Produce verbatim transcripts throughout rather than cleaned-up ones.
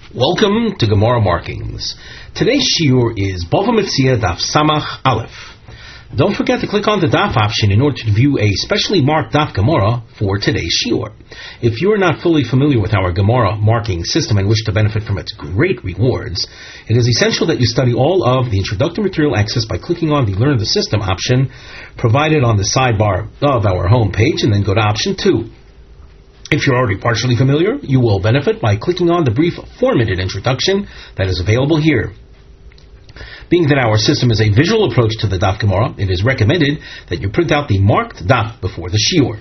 Welcome to Gemara Markings. Today's shiur is Bava Metzia Daf Samach Aleph. Don't forget to click on the Daf option in order to view a specially marked Daf Gemara for today's shiur. If you are not fully familiar with our Gemara marking system and wish to benefit from its great rewards, it is essential that you study all of the introductory material access by clicking on the Learn the System option provided on the sidebar of our home page, and then go to option two. If you're already partially familiar, you will benefit by clicking on the brief four-minute introduction that is available here. Being that our system is a visual approach to the Daf Gemara, it is recommended that you print out the marked Daf before the shiur.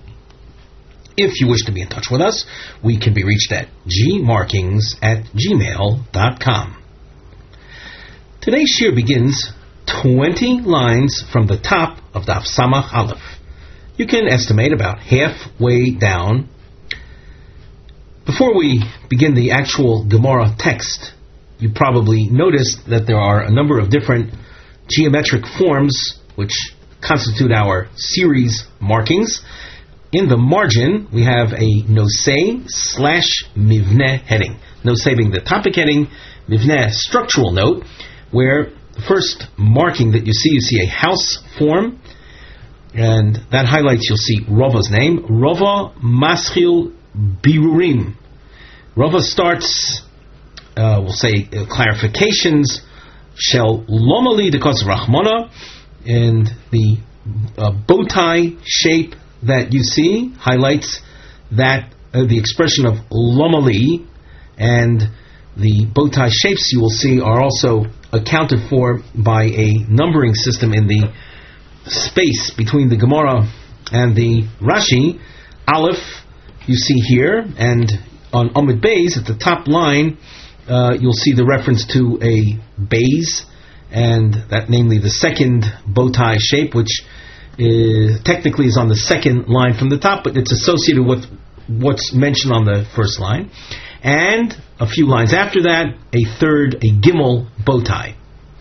If you wish to be in touch with us, we can be reached at gmarkings at gmail dot com. Today's shiur begins twenty lines from the top of Daf Samach Aleph. You can estimate about halfway down. Before we begin the actual Gemara text, you probably noticed that there are a number of different geometric forms which constitute our series markings. In the margin, we have a nosei slash mivneh heading. Nosei being the topic heading, mivneh structural note, where the first marking that you see, you see a house form, and that highlights, you'll see Rava's name, Rava Maschil Birurim. Rava starts, uh, we'll say, uh, clarifications, Shel Lomali Dekos Rachmana, and the uh, bow tie shape that you see highlights that uh, the expression of Lomali, and the bow tie shapes you will see are also accounted for by a numbering system in the space between the Gemara and the Rashi. Aleph you see here, and on Amud Beis at the top line uh, you'll see the reference to a Beis, and that namely the second bow tie shape, which is, technically is on the second line from the top, but it's associated with what's mentioned on the first line. And a few lines after that, a third, a Gimel bow tie.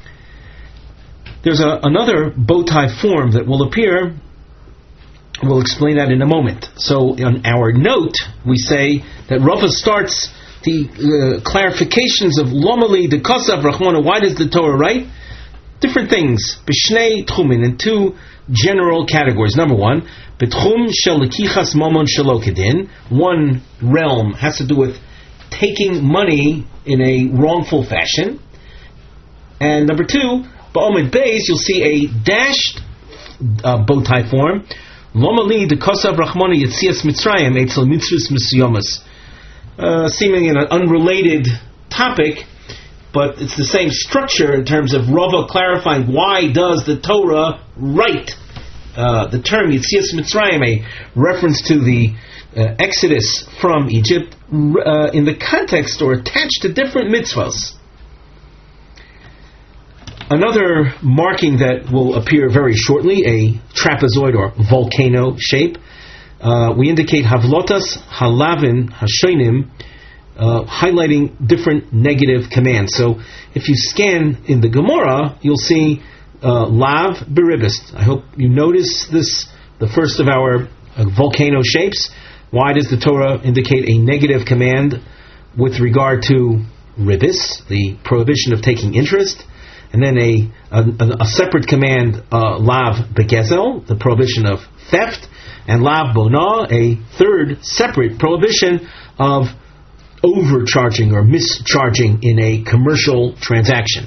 There's a, another bow tie form that will appear. We'll explain that in a moment. So on our note, we say that Rava starts the uh, clarifications of Lomali de Kosav Rachmana. Why does the Torah write? Different things. B'shnei tchumin, in two general categories. Number one, B'tchum shel lekichas momon shelo kedin. One realm has to do with taking money in a wrongful fashion. And number two, Ba'omid Beis, you'll see a dashed uh, bow tie form. Lomali de Kosav Rachmana Yetzias Mitzrayim Eitzel Mitzvus Misyomas. Uh, seemingly an unrelated topic, but it's the same structure in terms of Rava clarifying why does the Torah write uh, the term Yetzias Mitzrayim, a reference to the uh, Exodus from Egypt, uh, in the context or attached to different mitzvahs. Another marking that will appear very shortly, a trapezoid or volcano shape. Uh, we indicate Havlotas Halavin Hashonim, uh, highlighting different negative commands. So if you scan in the Gemara, you'll see uh, Lav Beribis. I hope you notice this, the first of our uh, volcano shapes. Why does the Torah indicate a negative command with regard to ribis, the prohibition of taking interest? And then a, a, a separate command, uh, Lav Begezel, the prohibition of theft, and Lav Bona, a third separate prohibition of overcharging or mischarging in a commercial transaction.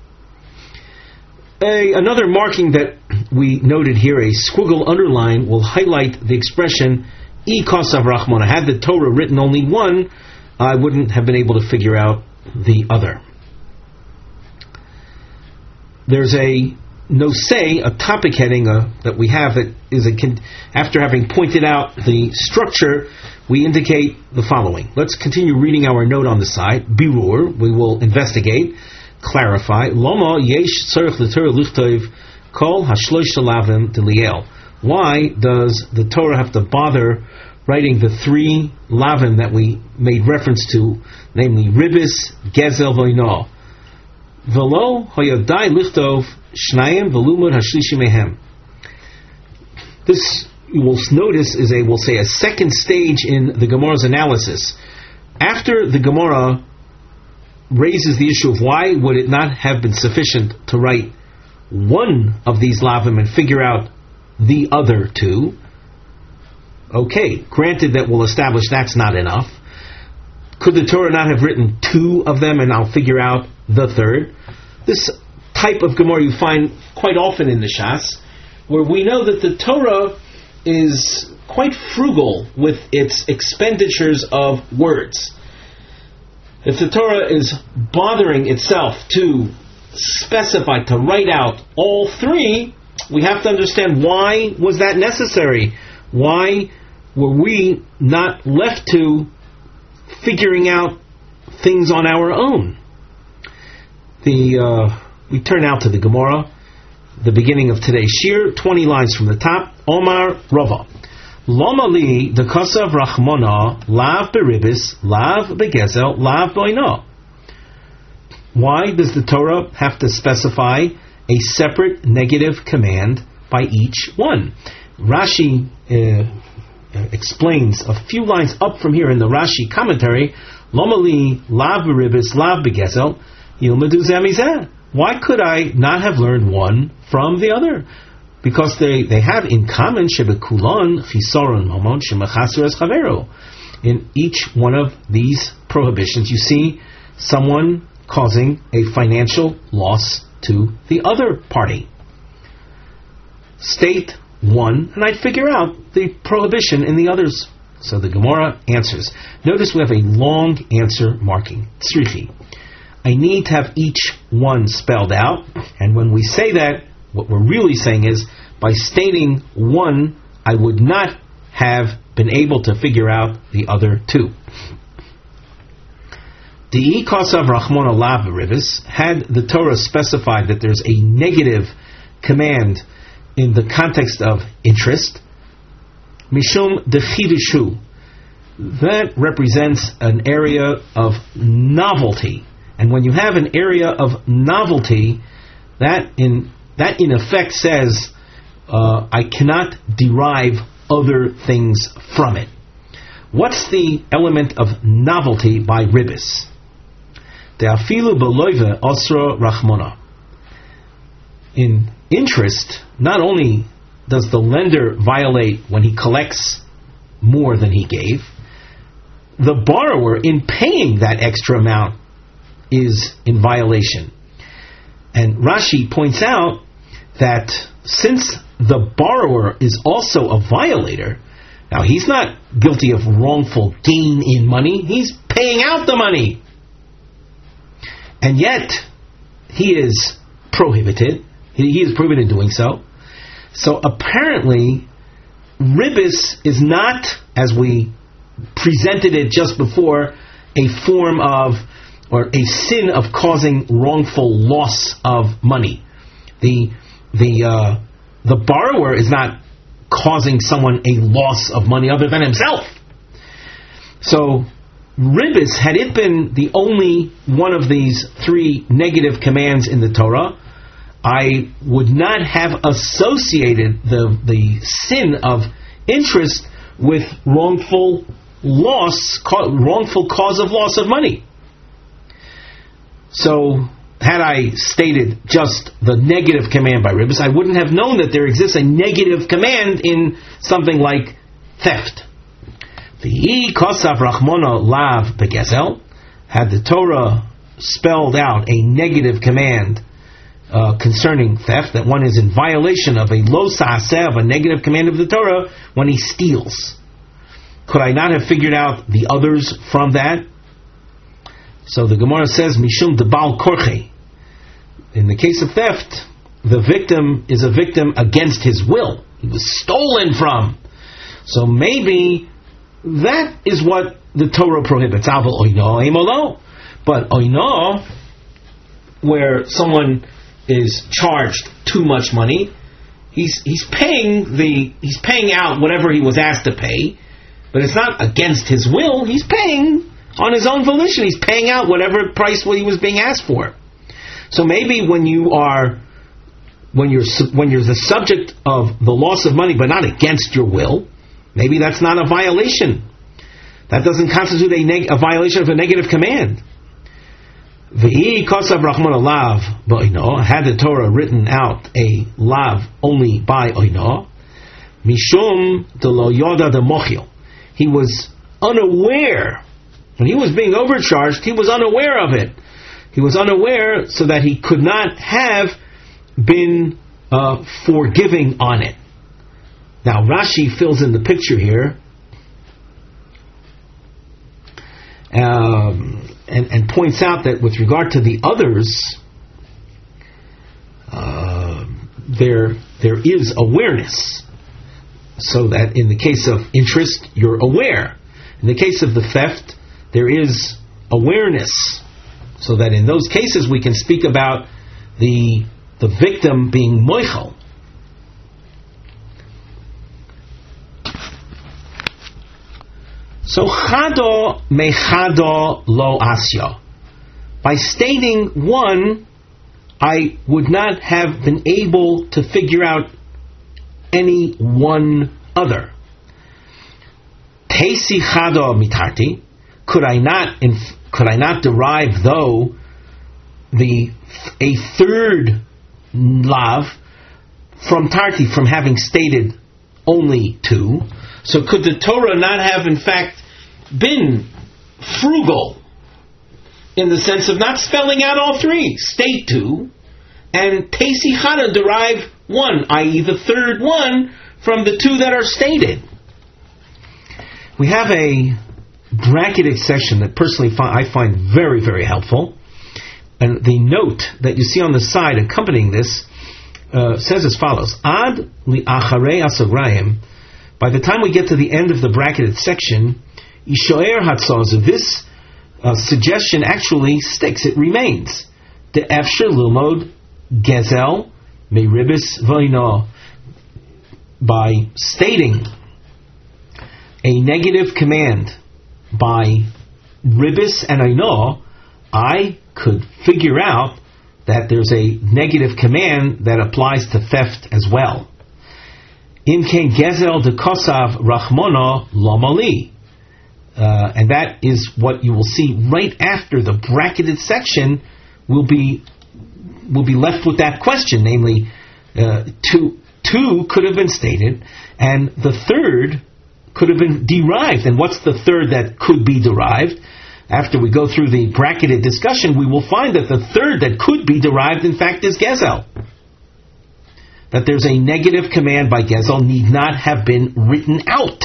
A, another marking that we noted here, a squiggle underline, will highlight the expression I Kosav Rachmana. Had the Torah written only one, I wouldn't have been able to figure out the other. There's a nosei, a topic heading uh, that we have that is a con- after having pointed out the structure, we indicate the following. Let's continue reading our note on the side. Birur, we will investigate, clarify. Loma yesh tzarich l'Torah lichtov kol hashlosh lavim d'liel. Why does the Torah have to bother writing the three lavim that we made reference to, namely ribis, gezel, voino? Velo hoyadai lichtov shnayim velumud hashlishi mehem. This, you will notice, is a, we'll say, a second stage in the Gemara's analysis. After the Gemara raises the issue of why would it not have been sufficient to write one of these lavim and figure out the other two. Okay, granted that we'll establish that's not enough. Could the Torah not have written two of them and I'll figure out the third? This type of Gemara you find quite often in the Shas, where we know that the Torah is quite frugal with its expenditures of words. If the Torah is bothering itself to specify, to write out all three, we have to understand why was that necessary? Why were we not left to figuring out things on our own? The uh, we turn now to the Gemara, the beginning of today's shir, twenty lines from the top. Omar Rava, Lama li the kasav rachmona lav beribis lav begezel lav boina. Why does the Torah have to specify a separate negative command by each one? Rashi uh, explains a few lines up from here in the Rashi commentary. Lama li lav beribis lav begezel yilmedu zemizeh. Why could I not have learned one from the other? Because they, they have in common shebekulon chisaron mamon shemachasir es chavero. In each one of these prohibitions, you see someone causing a financial loss to the other party. State one, and I'd figure out the prohibition in the others. So the Gemara answers. Notice we have a long answer marking. Tzrichi. I need to have each one spelled out, and when we say that, what we're really saying is, by stating one, I would not have been able to figure out the other two. The Ikasav Rachmona Lav Rivis, had the Torah specified that there's a negative command in the context of interest, Mishum Dechivishu, that represents an area of novelty. And when you have an area of novelty, that in that in effect says, uh, I cannot derive other things from it. What's the element of novelty by ribis? De'afilu beloive osra rachmona. In interest, not only does the lender violate when he collects more than he gave, the borrower, in paying that extra amount, is in violation. And Rashi points out that since the borrower is also a violator, now he's not guilty of wrongful gain in money, he's paying out the money. And yet, he is prohibited, he is prohibited doing so. So apparently, ribis is not, as we presented it just before, a form of or a sin of causing wrongful loss of money. The the uh, the borrower is not causing someone a loss of money other than himself. So, ribis, had it been the only one of these three negative commands in the Torah, I would not have associated the the sin of interest with wrongful loss, wrongful cause of loss of money. So, had I stated just the negative command by ribis, I wouldn't have known that there exists a negative command in something like theft. The kosav rachmona lav begezel, had the Torah spelled out a negative command uh, concerning theft, that one is in violation of a lo sa'aseh, of a negative command of the Torah, when he steals. Could I not have figured out the others from that? So the Gemara says, Mishum debal korche. In the case of theft, the victim is a victim against his will. He was stolen from. So maybe that is what the Torah prohibits. But oino, where someone is charged too much money, he's he's paying the he's paying out whatever he was asked to pay, but it's not against his will. He's paying on his own volition. He's paying out whatever price what he was being asked for. So maybe when you are, when you're when you're the subject of the loss of money, but not against your will, maybe that's not a violation. That doesn't constitute a, neg- a violation of a negative command. V'i kosav Rachmana lav ba'oino, had the Torah written out a lav only by oino, mishum de lo yoda de mochil. He was unaware, when he was being overcharged, he was unaware of it. He was unaware so that he could not have been uh, forgiving on it. Now Rashi fills in the picture here um, and, and points out that with regard to the others, uh, there there is awareness. So that in the case of interest, you're aware. In the case of the theft, there is awareness. So that in those cases we can speak about the the victim being moichel. So chado mechado lo asya. By stating one, I would not have been able to figure out any one other. Teisi chado mitarti. Could I not inf- could I not derive though the a third lav from tarti, from having stated only two? So could the Torah not have in fact been frugal in the sense of not spelling out all three? State two and teisi chada derive one, that is the third one from the two that are stated. We have a bracketed section that personally I find very, very helpful. And the note that you see on the side accompanying this uh, says as follows: Ad li acharei asagrayim. By the time we get to the end of the bracketed section, Ishoer Hatzaz, this uh, suggestion actually sticks, it remains. De Efsher Lilmod Gezel Meiribis Voino. By stating a negative command by ribis and aino, I could figure out that there's a negative command that applies to theft as well. Imken gezel de kosav rachmona lomali. Uh, and that is what you will see right after the bracketed section. Will be will be left with that question, namely, uh, two two could have been stated, and the third could have been derived. And what's the third that could be derived? After we go through the bracketed discussion, we will find that the third that could be derived, in fact, is gezel. That there's a negative command by gezel need not have been written out.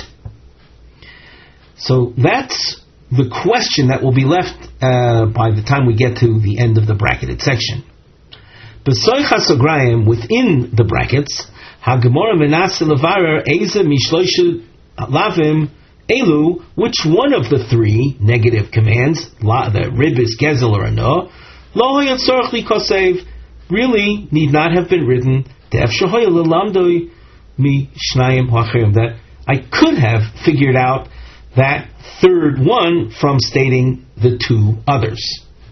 So that's the question that will be left uh, by the time we get to the end of the bracketed section. B'soich hasograyim, within the brackets, hagemora menase levarer eza mishloisha lavim elu, which one of the three negative commands, la, the ribis, gezel, or ano, lo hayatzorach likosev, really need not have been written, de'ef shahoya lelamdoi mi shnayim hachirim, that I could have figured out that third one from stating the two others.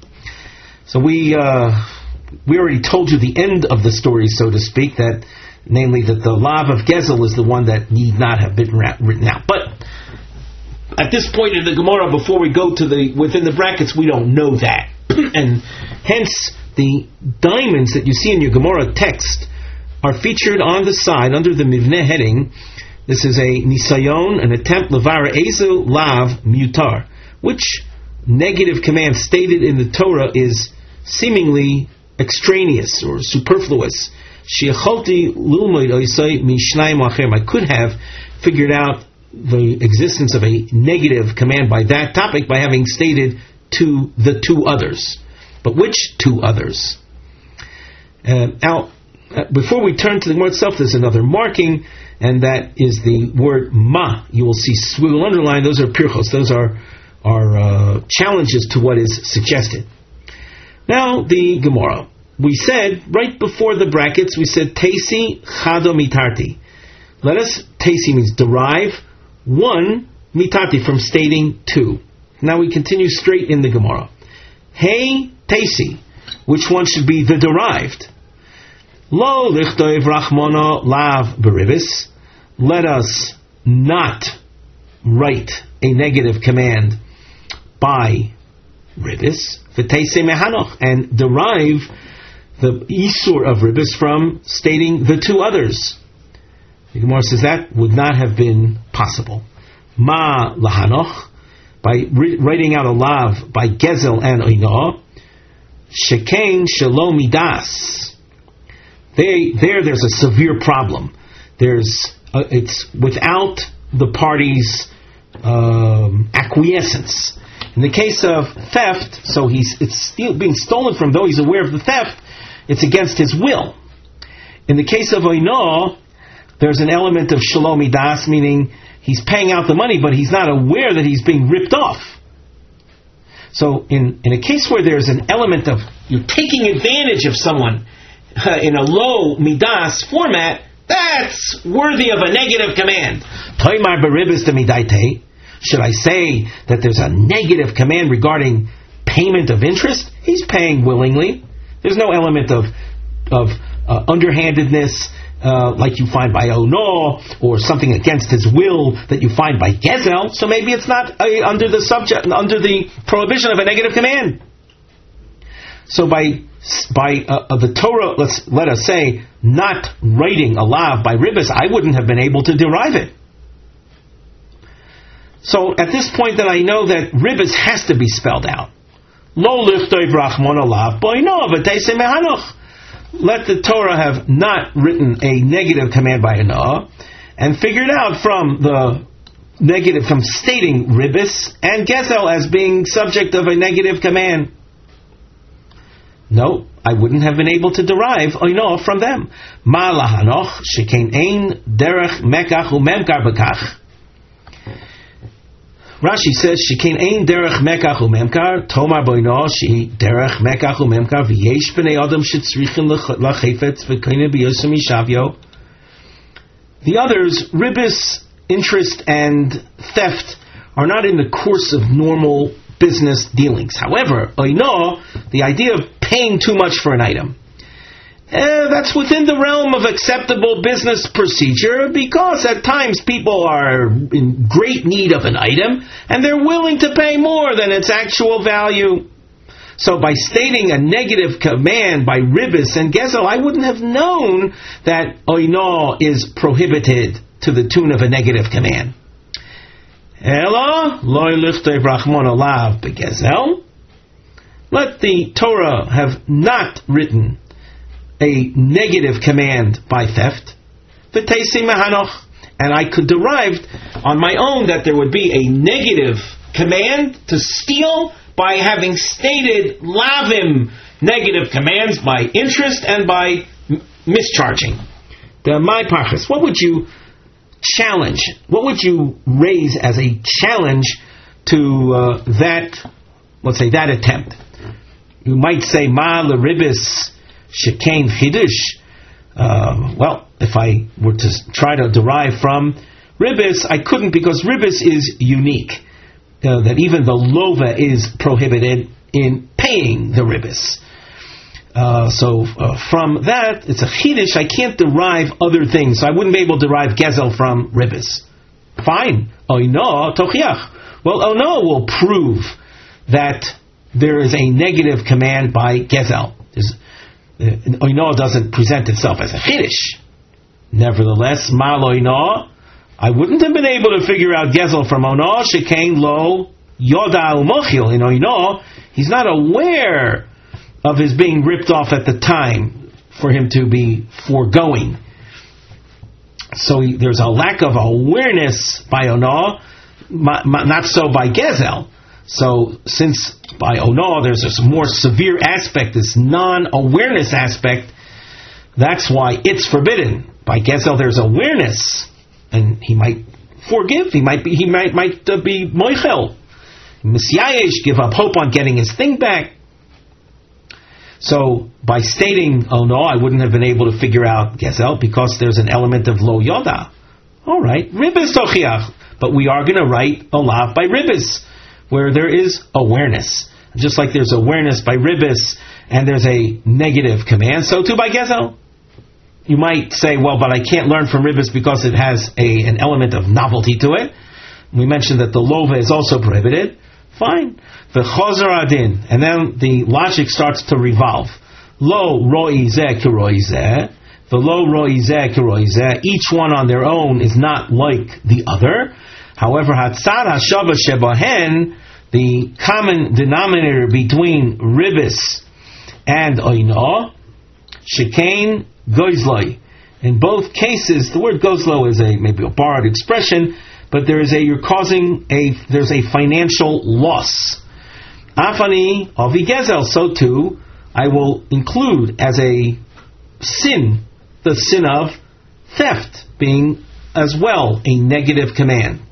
So we uh, we already told you the end of the story, so to speak, that namely that the lav of gezel is the one that need not have been ra- written out. But at this point in the Gemara, before we go to the within the brackets, we don't know that, and hence the diamonds that you see in your Gemara text are featured on the side under the Mivneh heading. This is a nisayon, an attempt, levara ezu lav mutar. Which negative command stated in the Torah is seemingly extraneous or superfluous? Shiacholti lulmoid oisai mishnayim achem. I could have figured out the existence of a negative command by that topic by having stated to the two others. But which two others? Uh, now, uh, before we turn to the Gemara itself, there's another marking, and that is the word ma. You will see, we will underline, those are pirchos, those are, are uh, challenges to what is suggested. Now, the Gemara. We said, right before the brackets, we said, Teisi chado mitarti. Let us, Teisi means derive, one, mitarti, from stating two. Now we continue straight in the Gemara. Hey, Teisi, which one should be the derived? Lo lichtoiv rachmona lav beribis. Let us not write a negative command by ribis, v'teisei mehanoch, and derive the isur of ribis from stating the two others. The Gemara says that would not have been possible. Ma lahanoch, by re- writing out a lav by gezel and oino, shekain shalom midas. They there, there's a severe problem. There's uh, it's without the party's um, acquiescence. In the case of theft, so he's it's steal, being stolen from, though he's aware of the theft, it's against his will. In the case of oino, there's an element of shalom midas, meaning he's paying out the money, but he's not aware that he's being ripped off. So in, in a case where there's an element of you're taking advantage of someone uh, in a low midas format, that's worthy of a negative command. Toimar beribis de midaite. Should I say that there's a negative command regarding payment of interest? He's paying willingly. There's no element of of uh, underhandedness, uh, like you find by ono, or something against his will that you find by gezel. So maybe it's not uh, under the subject, under the prohibition of a negative command. So by by uh, the Torah, let's let us say, not writing a lav by ribis, I wouldn't have been able to derive it. So at this point, that I know that ribis has to be spelled out. Lo lichtoi brachmon olav boino v'teisei mehanoch. Let the Torah have not written a negative command by Anoah and figured out from the negative, from stating ribis and gezel as being subject of a negative command. No, I wouldn't have been able to derive oino from them. Ma lahanoch shekein ein derech mekach umemkar bekach. Rashi says, "Shekein ein derech mekach umemkar, tomar boino she derech mekach umemkar v'yesh b'nei adam shetzrichen lachefetz v'koine b'yosem mishavyo." The others, ribis, interest, and theft, are not in the course of normal business dealings. However, oino, the idea of paying too much for an item, Uh, that's within the realm of acceptable business procedure, because at times people are in great need of an item and they're willing to pay more than its actual value. So by stating a negative command by ribis and gezel, I wouldn't have known that oino is prohibited to the tune of a negative command. Ela loy lichtei brachmon olav begezel. Let the Torah have not written a negative command by theft, v'teisei mehanoch, and I could derive on my own that there would be a negative command to steal by having stated lavim, negative commands by interest and by m- mischarging. The my parchas, what would you challenge? What would you raise as a challenge to uh, that, let's say, that attempt? You might say, ma l'ribis Shekain Chidush. Uh, well, if I were to try to derive from ribis, I couldn't, because ribis is unique. Uh, that even the lova is prohibited in paying the ribis. Uh, so uh, from that, it's a chidush. I can't derive other things, so I wouldn't be able to derive gezel from ribis. Fine. Oino tochiach. Well, ono will prove that there is a negative command by gezel. There's Oino doesn't present itself as a chiddush. Nevertheless, mal oino, I wouldn't have been able to figure out gezel from ono shekain lo yoda umochil. In oino, he's not aware of his being ripped off at the time for him to be foregoing. So he, there's a lack of awareness by ono, ma, ma, not so by gezel. So, since by ono there's a more severe aspect, this non-awareness aspect, that's why it's forbidden. By gezel there's awareness, and he might forgive. He might be. He might might uh, be moichel, misyayesh, give up hope on getting his thing back. So, by stating ono, I wouldn't have been able to figure out gezel because there's an element of lo yoda. All right, ribis tochiach, but we are going to write a lav by ribis, where there is awareness. Just like there's awareness by ribis and there's a negative command, so too by gezel. You might say, well, but I can't learn from ribis because it has a, an element of novelty to it. We mentioned that the lova is also prohibited. Fine. The Chazar Adin, and then the logic starts to revolve. Lo roi zeh kiroi zeh, the lo roi zeh kiroi zeh. Each one on their own is not like the other. However, hatzad hashava shebahen, the common denominator between ribis and oino, shekain goizloi. In both cases, the word gozlo is a maybe a borrowed expression, but there is a you're causing a there's a financial loss. Afani avi gezel, so too I will include as a sin the sin of theft, being as well a negative command.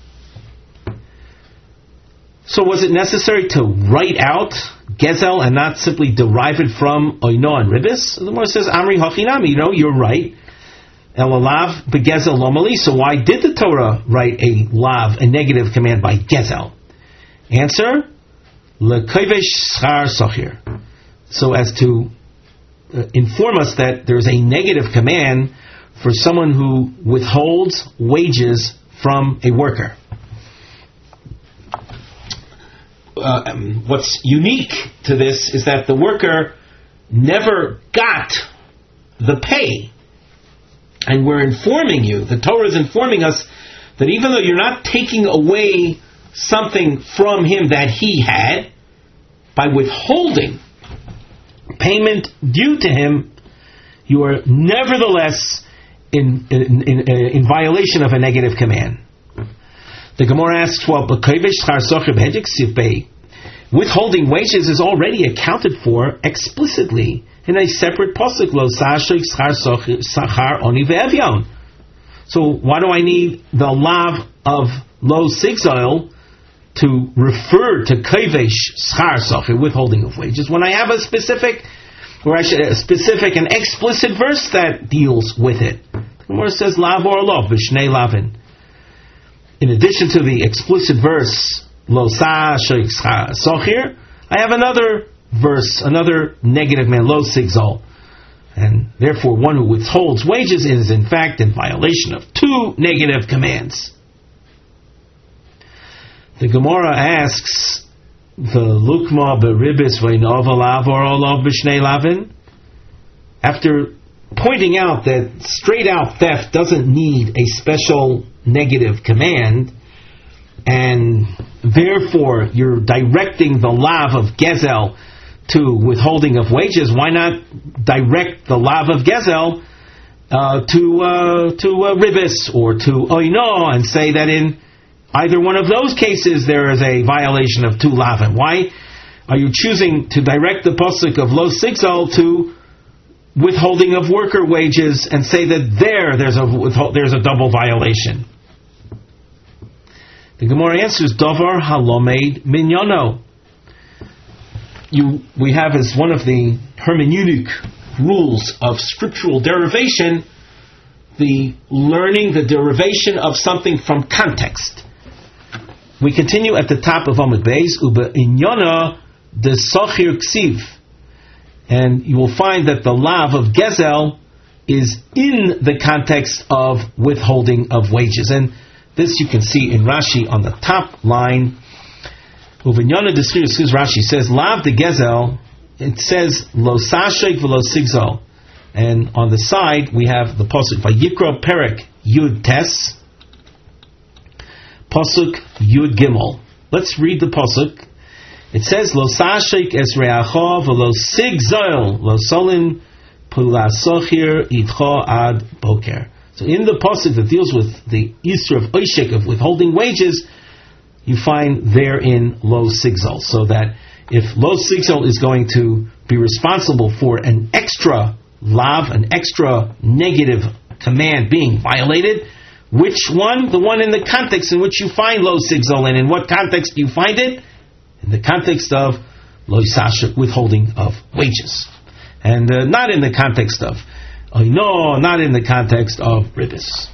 So was it necessary to write out gezel and not simply derive it from oino and ribis? The Gemara says, Amri hachinami, you know, you're right. Elalav begezel lomali. So why did the Torah write a lav, a negative command by gezel? Answer, lekovesh schar sochir. So as to uh, inform us that there's a negative command for someone who withholds wages from a worker. Uh, um, what's unique to this is that the worker never got the pay. And we're informing you, the Torah is informing us that even though you're not taking away something from him that he had, by withholding payment due to him, you are nevertheless in, in, in, in violation of a negative command. The Gemara asks, well, withholding wages is already accounted for explicitly in a separate pasuk, lo sachar oni ve'evyon. So why do I need the lav of lo sigzil to refer to kovesh schar socher, withholding of wages, when I have a specific, or I should, a specific and explicit verse that deals with it? The Gemara says lav or lo b'shnei lavin. In addition to the explicit verse lo schar socher, I have another verse, another negative man, lo sigzal, and therefore one who withholds wages is in fact in violation of two negative commands. The Gemara asks, the lukma beribis v'inov or olav b'shnei lavin, after pointing out that straight out theft doesn't need a special negative command, and therefore you're directing the lav of gezel to withholding of wages, why not direct the lav of gezel uh, to uh, to uh, ribis or to oino and say that in either one of those cases there is a violation of two lavim? Why are you choosing to direct the pasuk of lo sigzal to withholding of worker wages and say that there there's a there's a double violation? The Gemara answers, davar halomed minyono. You, we have as one of the hermeneutic rules of scriptural derivation, the learning the derivation of something from context. We continue at the top of Amud Beis, uba inyana de sochir ksiv, and you will find that the lav of gezel is in the context of withholding of wages, and this you can see in Rashi on the top line. Uvinyana deschiris, Rashi says lav de gezel. It says lo sashek v'lo sigzal, and on the side we have the pasuk vayikra perek yud tes, pasuk yud gimel. Let's read the pasuk. It says lo sashek es reacha v'lo sigzal lo solin pulasochir itcha ad boker. So in the pasuk that deals with the Isra of oishek, of withholding wages, you find therein lo sigzal, so that if lo sigzal is going to be responsible for an extra lav, an extra negative command being violated, which one? The one in the context in which you find lo sigzal, and in what context do you find it? In the context of lo yisashik, withholding of wages, and uh, not in the context of oh no, not in the context of ribis.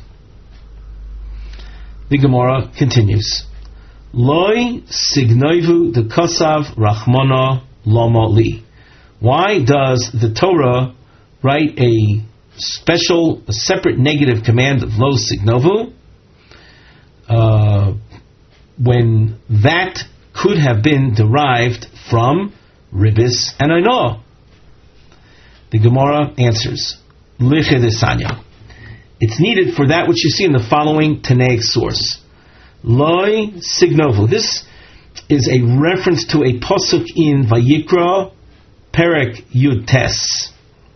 The Gemara continues. Loi signoivu de kosav rachmana lama li. Why does the Torah write a special, a separate negative command of lo signovu uh, when that could have been derived from ribis and aino? The Gemara answers, Lichedesanya. It's needed for that which you see in the following Tanaic source. Loi signovu. This is a reference to a pasuk in Vayikra, Perek Yud Tes.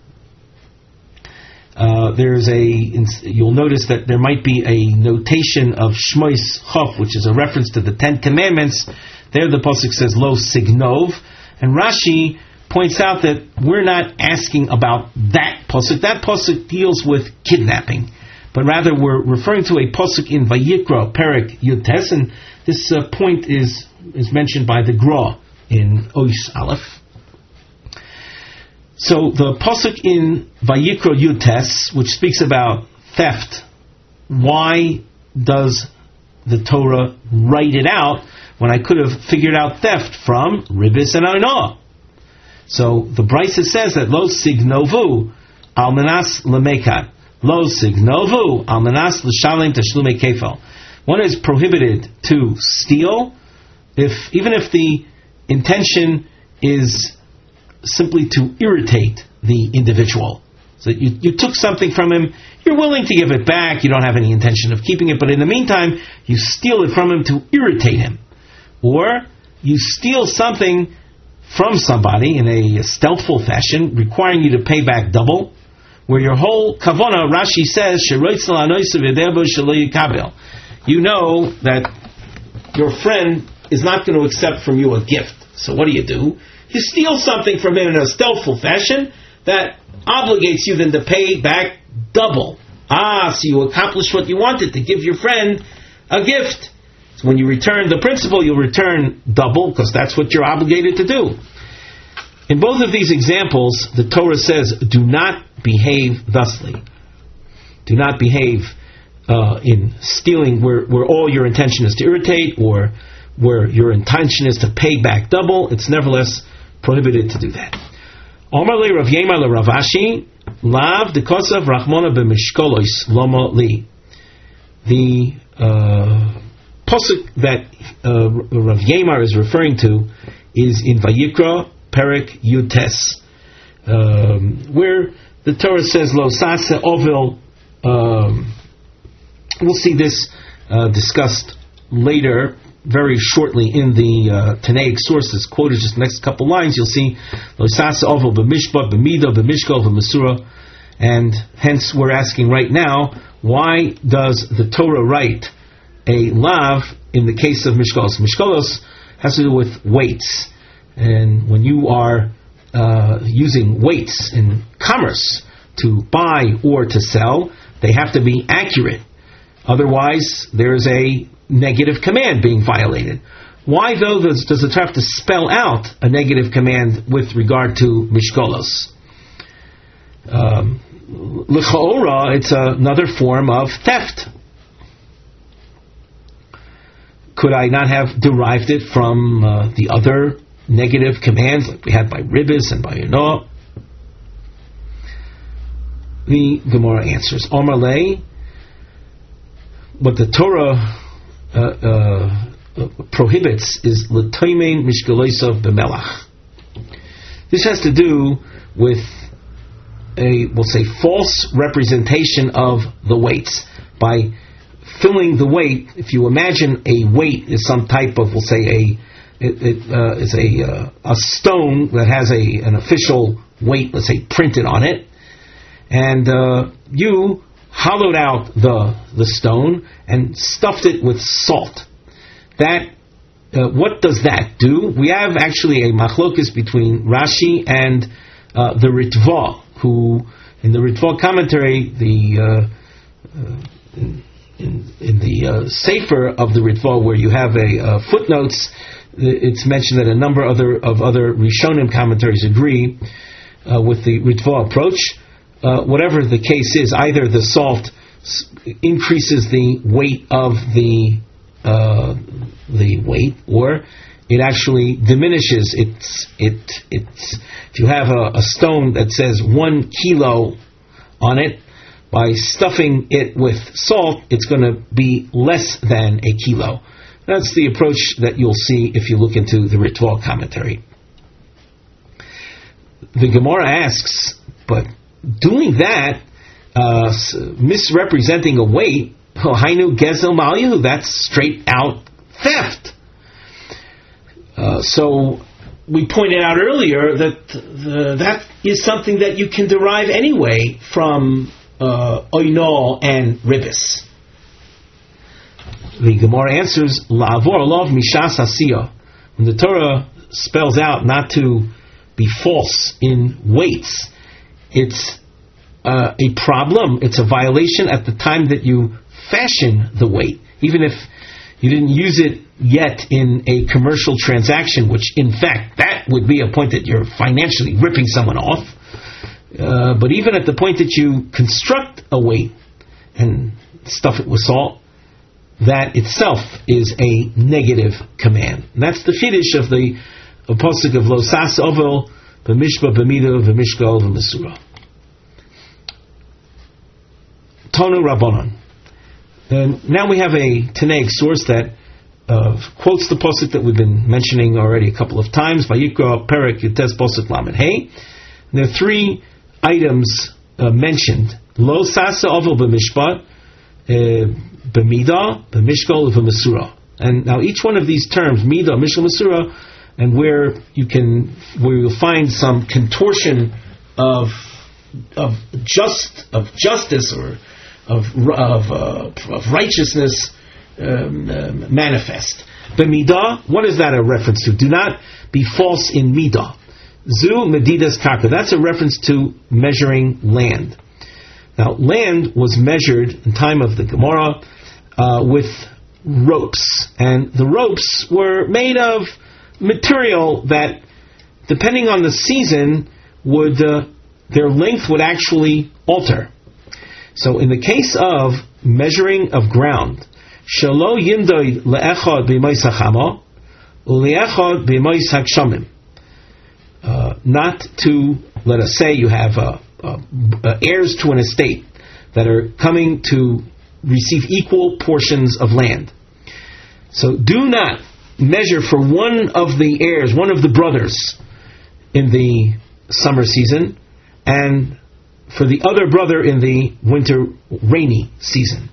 Uh, there's a, you'll notice that there might be a notation of Shmois Chof, which is a reference to the Ten Commandments. There the pasuk says Lo Signov, and Rashi points out that we're not asking about that pasuk. That pasuk deals with kidnapping, but rather we're referring to a pasuk in Vayikra, Perek Yud Tes, and this uh, point is is mentioned by the Gra in Ois Aleph. So the pasuk in Vayikra Yud Tes, which speaks about theft, why does the Torah write it out when I could have figured out theft from ribis and aino? So the Brisa says that lo signovu almanas lemekat, lo signovu almanas l'shalem tashlume kefal. One is prohibited to steal, if even if the intention is simply to irritate the individual. So you, you took something from him, you're willing to give it back, you don't have any intention of keeping it, but in the meantime, you steal it from him to irritate him. Or you steal something from somebody in a stealthful fashion, requiring you to pay back double, where your whole kavana, Rashi says, you know that your friend is not going to accept from you a gift. So what do you do? You steal something from him in a stealthful fashion that obligates you then to pay back double. Ah, so you accomplished what you wanted, to give your friend a gift. So when you return the principal, you'll return double, because that's what you're obligated to do. In both of these examples, the Torah says, do not behave thusly. Do not behave uh, in stealing where, where all your intention is to irritate, or where your intention is to pay back double. It's nevertheless prohibited to do that. Omar le Rav Yema le Rav Ashi, lav dekosav rachmona b'mishkolois loma li. The uh, pasuk that uh, Rav Yema is referring to is in Vayikra, Perek Yud Tes, um, where the Torah says lo sase ovil. Um, we'll see this uh, discussed later, very shortly in the uh, Tanaic sources quoted, just the next couple lines. You'll see lo sase ovil b'mishpat b'midah b'mishkol b'masura, and hence we're asking right now, why does the Torah write a lav in the case of mishkolos? Mishkolos has to do with weights. And when you are uh, using weights in commerce to buy or to sell, they have to be accurate. Otherwise, there's a negative command being violated. Why, though, does, does the Torah have to spell out a negative command with regard to mishkolos? Um, L'chaora, it's another form of theft. Could I not have derived it from uh, the other negative commands like we had by ribis and by aino? The Gemara answers, Omar le, what the Torah uh, uh, prohibits is l'toimein mishkalosav b'melach. This has to do with a, we'll say, false representation of the weights. By filling the weight, if you imagine a weight is some type of, we'll say, a it, it uh, is a uh, a stone that has a an official weight, let's say, printed on it, and uh, you hollowed out the the stone and stuffed it with salt. That uh, what does that do? We have actually a machlokes between Rashi and uh, the Ritva, who in the Ritva commentary, the uh, uh, in, in, in the uh, Sefer of the Ritva, where you have a uh, footnotes, it's mentioned that a number of other of other Rishonim commentaries agree uh, with the Ritva approach. Uh, whatever the case is, either the salt increases the weight of the uh, the weight, or it actually diminishes its it its. If you have a, a stone that says one kilo on it, by stuffing it with salt, it's going to be less than a kilo. That's the approach that you'll see if you look into the Ritva commentary. The Gemara asks, but doing that, uh, misrepresenting a weight, Hainu Gezel Malyahu, that's straight out theft. Uh, so we pointed out earlier that the, that is something that you can derive anyway from uh, Oino and Ribis. The Gemara answers, La'avor lov mishas asiyah. When the Torah spells out not to be false in weights, it's uh, a problem, it's a violation at the time that you fashion the weight. Even if you didn't use it yet in a commercial transaction, which in fact, that would be a point that you're financially ripping someone off. Uh, but even at the point that you construct a weight and stuff it with salt, that itself is a negative command. And that's the chiddush of the pasuk of Lo Sas Ovel B'Mishba B'Midah V'Mishkal V'Mesura. Tonu Rabbanon. And now we have a Tanaic source that uh, quotes the pasuk that we've been mentioning already a couple of times. Vayikra Perek Yutes Pasuk Lamed Hey. There are three items uh, mentioned: Lo Sasa Ovel B'Mishpat, B'Midah, B'Mishkal, V'Mesura. And now each one of these terms, Midah, Mishkal, Mesura, and where you can, where you'll find some contortion of of just of justice or of of, uh, of righteousness um, uh, manifest. B'Midah, what is that a reference to? Do not be false in Midah. Zu Medidas Karka. That's a reference to measuring land. Now, land was measured in time of the Gemara uh, with ropes, and the ropes were made of material that, depending on the season, would uh, their length would actually alter. So, in the case of measuring of ground, shelo yindoi le'echad b'mois hachama u'le'echad b'mois hakshamim. Not to, let us say, you have uh, uh, uh, heirs to an estate that are coming to receive equal portions of land. So do not measure for one of the heirs, one of the brothers, in the summer season, and for the other brother in the winter rainy season.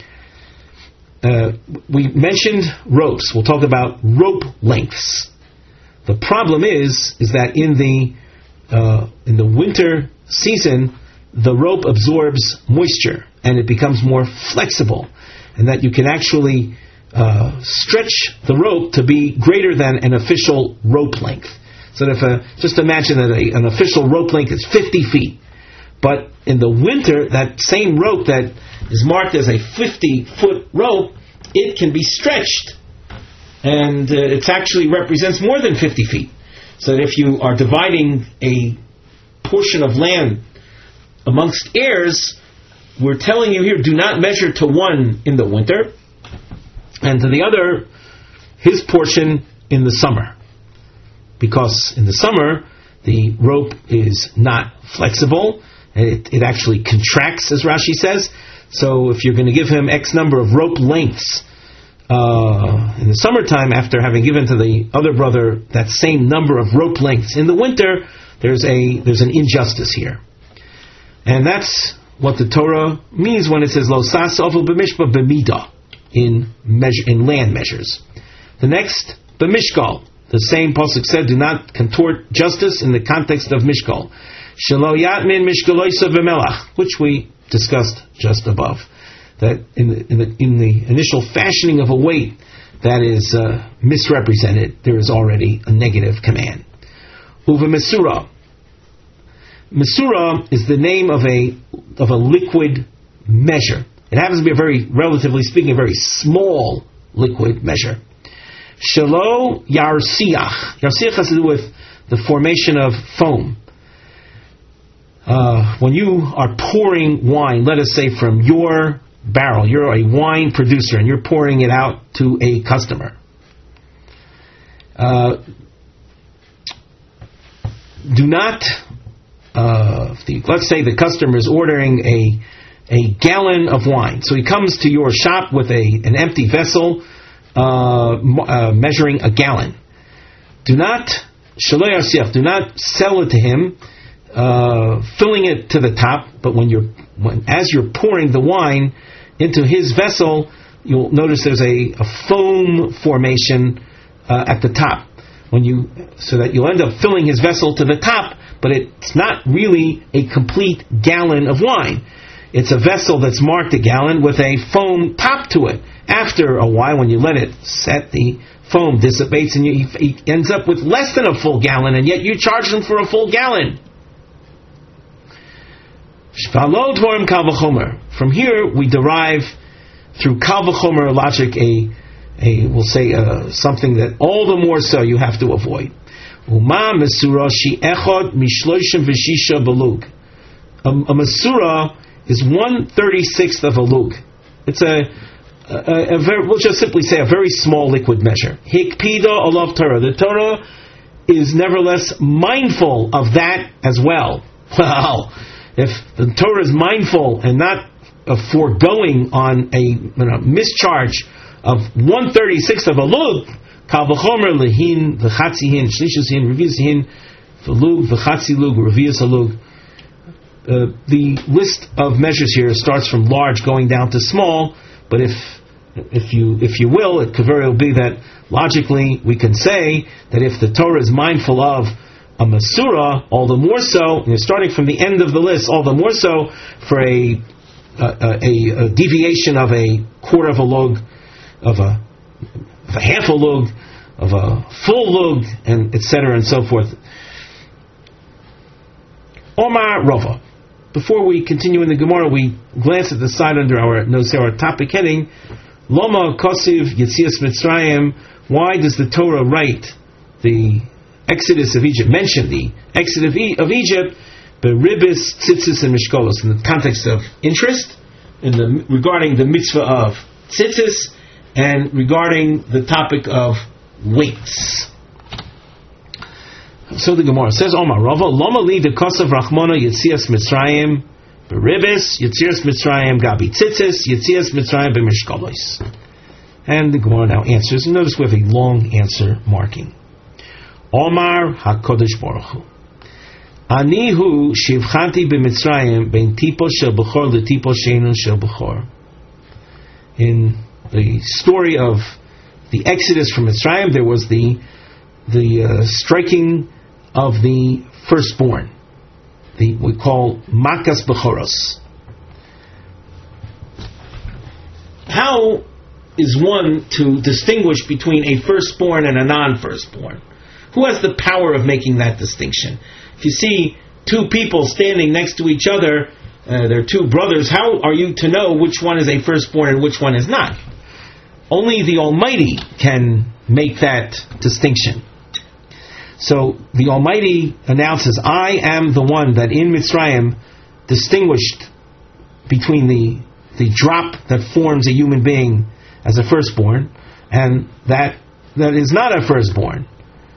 Uh, we mentioned ropes. We'll talk about rope lengths. The problem is, is that in the uh, in the winter season, the rope absorbs moisture and it becomes more flexible, and that you can actually uh, stretch the rope to be greater than an official rope length. So if a, just imagine that a, an official rope length is fifty feet, but in the winter, that same rope that is marked as a fifty foot rope, it can be stretched. And uh, it actually represents more than fifty feet. So that if you are dividing a portion of land amongst heirs, we're telling you here, do not measure to one in the winter, and to the other, his portion in the summer. Because in the summer, the rope is not flexible. It, it actually contracts, as Rashi says. So if you're going to give him X number of rope lengths, Uh, in the summertime, after having given to the other brother that same number of rope lengths, in the winter there's a there's an injustice here, and that's what the Torah means when it says lo sas ovel b'mishpa b'midah in measure in land measures. The next b'mishkal, the same pasuk said, do not contort justice in the context of mishkal. Shelo yatmin mishkaloisa v'melach, which we discussed just above. That in the, in the in the initial fashioning of a weight that is uh, misrepresented, there is already a negative command. Uva mesura. Mesura is the name of a of a liquid measure. It happens to be a very, relatively speaking, a very small liquid measure. Shelo yarsiach. Yarsiach has to do with the formation of foam. Uh, when you are pouring wine, let us say from your barrel, you're a wine producer and you're pouring it out to a customer. Uh, do not, uh, the, let's say the customer is ordering a a gallon of wine. So he comes to your shop with a an empty vessel uh, uh, measuring a gallon. Do not shaloi arsiach, do not sell it to him, uh, filling it to the top. But when you're when as you're pouring the wine into his vessel, you'll notice there's a, a foam formation uh, at the top. When you so that you'll end up filling his vessel to the top, but it's not really a complete gallon of wine. It's a vessel that's marked a gallon with a foam top to it. After a while, when you let it set, the foam dissipates and you, he ends up with less than a full gallon, and yet you charge him for a full gallon. From here, we derive through Kal V'chomer logic a, a we'll say uh, something that all the more so you have to avoid. Uma mesura shi echad mishloishim v'shisha belug. A mesura is one thirty-sixth of a lug. It's a, a, a very, we'll just simply say a very small liquid measure. Hikpida olav Torah. The Torah is nevertheless mindful of that as well. Well, if the Torah is mindful and not uh, foregoing on a you know, mischarge of one thirty-sixth of a lug, kal v'chomer lehin v'chatzi hin shlishus hin revius hin v'lug v'chatzi lug revius halug. Uh, the list of measures here starts from large going down to small, but if if you if you will, it could very well be that logically we can say that if the Torah is mindful of a masura, all the more so, and you're starting from the end of the list, all the more so for a a, a, a deviation of a quarter of a lug, of a, of a half a lug, of a full lug, and et cetera and so forth. Omar Rava. Before we continue in the Gemara, we glance at the side under our Nosera topic heading, Loma Kosiv Yetzias Mitzrayim. Why does the Torah write the Exodus of Egypt, mention the Exodus of Egypt, beribis, tzitzis, and mishkolos, in the context of interest, in the regarding the mitzvah of tzitzis, and regarding the topic of weights. So the Gemara says, Omar Rava, Loma li de kosav rachmona Yetzias Mitzrayim, beribis, Yetzias Mitzrayim, gabi tzitzis, Yetzias Mitzrayim, b'mishkolos. And the Gemara now answers, and notice we have a long answer marking. Omar HaKodesh Baruch Hu. Anihu shivchanti b'Mitzrayim ben tipo shel b'chor letipo sheinu shel b'chor. In the story of the Exodus from Mitzrayim, there was the the uh, striking of the firstborn. The we call makas b'choros. How is one to distinguish between a firstborn and a non-firstborn? Who has the power of making that distinction? If you see two people standing next to each other, uh, they're two brothers, how are you to know which one is a firstborn and which one is not? Only the Almighty can make that distinction. So the Almighty announces, I am the one that in Mitzrayim distinguished between the, the drop that forms a human being as a firstborn and that that is not a firstborn.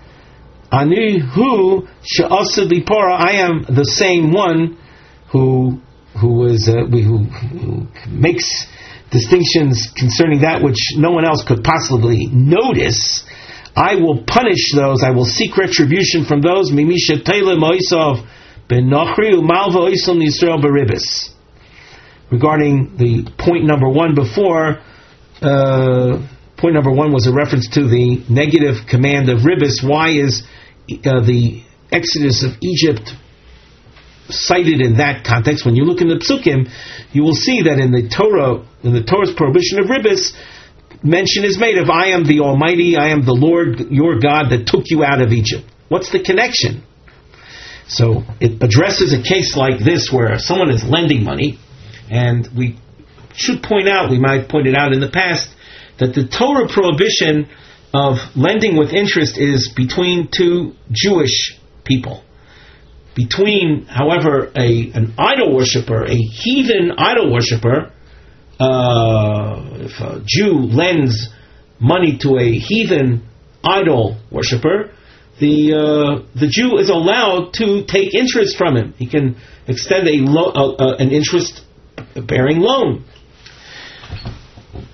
Anihu she'asad lipora. I am the same one who who is uh, who, who makes distinctions concerning that which no one else could possibly notice. I will punish those. I will seek retribution from those. Mimisha teile moisav ben nachri umalva oisel nisrael beribis. Regarding the point number one before. Uh, Point number one was a reference to the negative command of ribis. Why is uh, the Exodus of Egypt cited in that context? When you look in the Psukim, you will see that in the Torah, in the Torah's prohibition of ribis, mention is made of I am the Almighty, I am the Lord, your God that took you out of Egypt. What's the connection? So it addresses a case like this where someone is lending money, and we should point out, we might have pointed out in the past, that the Torah prohibition of lending with interest is between two Jewish people. Between, however, a an idol worshiper, a heathen idol worshiper, uh, if a Jew lends money to a heathen idol worshiper, the uh, the Jew is allowed to take interest from him. He can extend a lo- uh, uh, an interest-bearing loan. A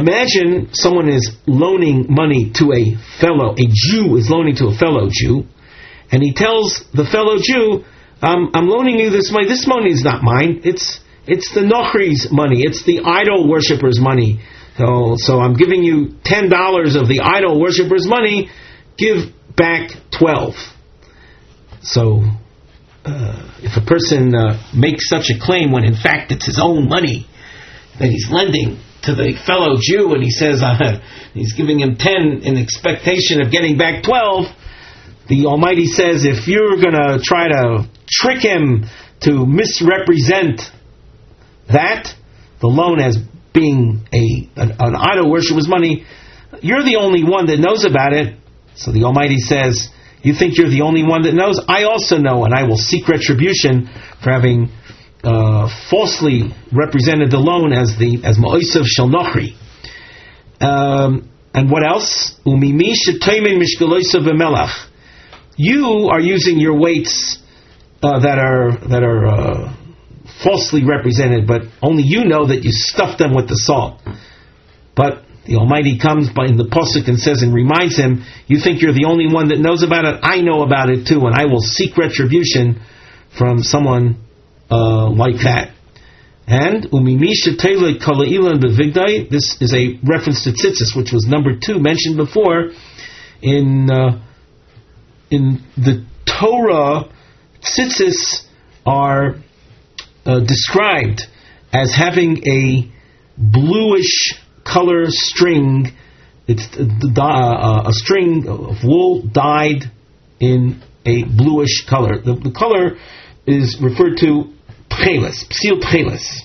Imagine someone is loaning money to a fellow, a Jew is loaning to a fellow Jew, and he tells the fellow Jew, um, I'm loaning you this money. This money is not mine. It's it's the Nochri's money. It's the idol worshippers' money. So, so I'm giving you ten dollars of the idol worshippers' money. Give back twelve. So, uh, if a person uh, makes such a claim when in fact it's his own money that he's lending to the fellow Jew, and he says uh, he's giving him ten in expectation of getting back twelve, the Almighty says, if you're going to try to trick him to misrepresent that, the loan as being a an, an idol worshipper's money, you're the only one that knows about it. So the Almighty says, you think you're the only one that knows? I also know, and I will seek retribution for having uh, falsely represented the loan as the as Ma'osav Shel Nochri. Um, and what else? Umimi shetaymin mishgalosav v'melach. You are using your weights uh, that are that are uh, falsely represented, but only you know that you stuffed them with the salt. But the Almighty comes by in the Pasuk and says and reminds him, you think you're the only one that knows about it? I know about it too, and I will seek retribution from someone uh, like that. And Umimisha Tele Kala Ilan Bevigdai, this is a reference to Tzitzis, which was number two mentioned before. In uh, in the Torah, Tzitzis are uh, described as having a bluish color string. It's uh, uh, a string of wool dyed in a bluish color. The, the color is referred to Pchelis, Psil Pchelis.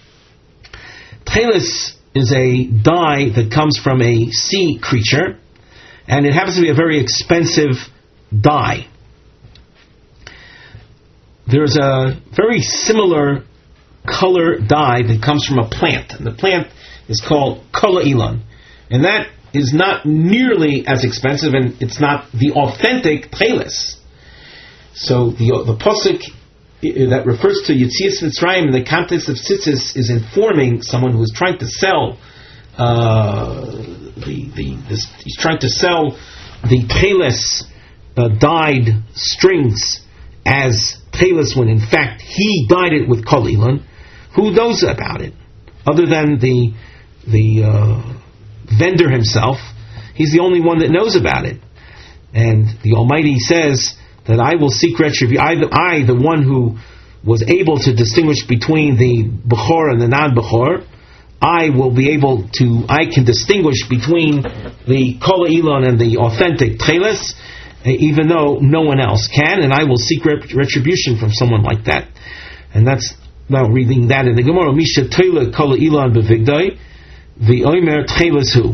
Pchelis is a dye that comes from a sea creature, and it happens to be a very expensive dye. There's a very similar color dye that comes from a plant, and the plant is called Kala Ilan, and that is not nearly as expensive, and it's not the authentic Pchelis. So the the pasuk that refers to Yetzias Mitzrayim in the context of Tzitzis is informing someone who is trying to sell uh, the the this, he's trying to sell the Pchelis uh, dyed strings as Pchelis when in fact he dyed it with Kol Ilan. Who knows about it other than the the uh, vendor himself? He's the only one that knows about it, and the Almighty says that I will seek retribution. I, I, the one who was able to distinguish between the Bechor and the non-Bechor, I will be able to, I can distinguish between the Kol Ilan and the authentic Pchelis, even though no one else can, and I will seek ret- retribution from someone like that. And that's, now reading that in the Gemara, Misha Teila Kol Ilan Bevigdai, the Omer Pchelis Hu.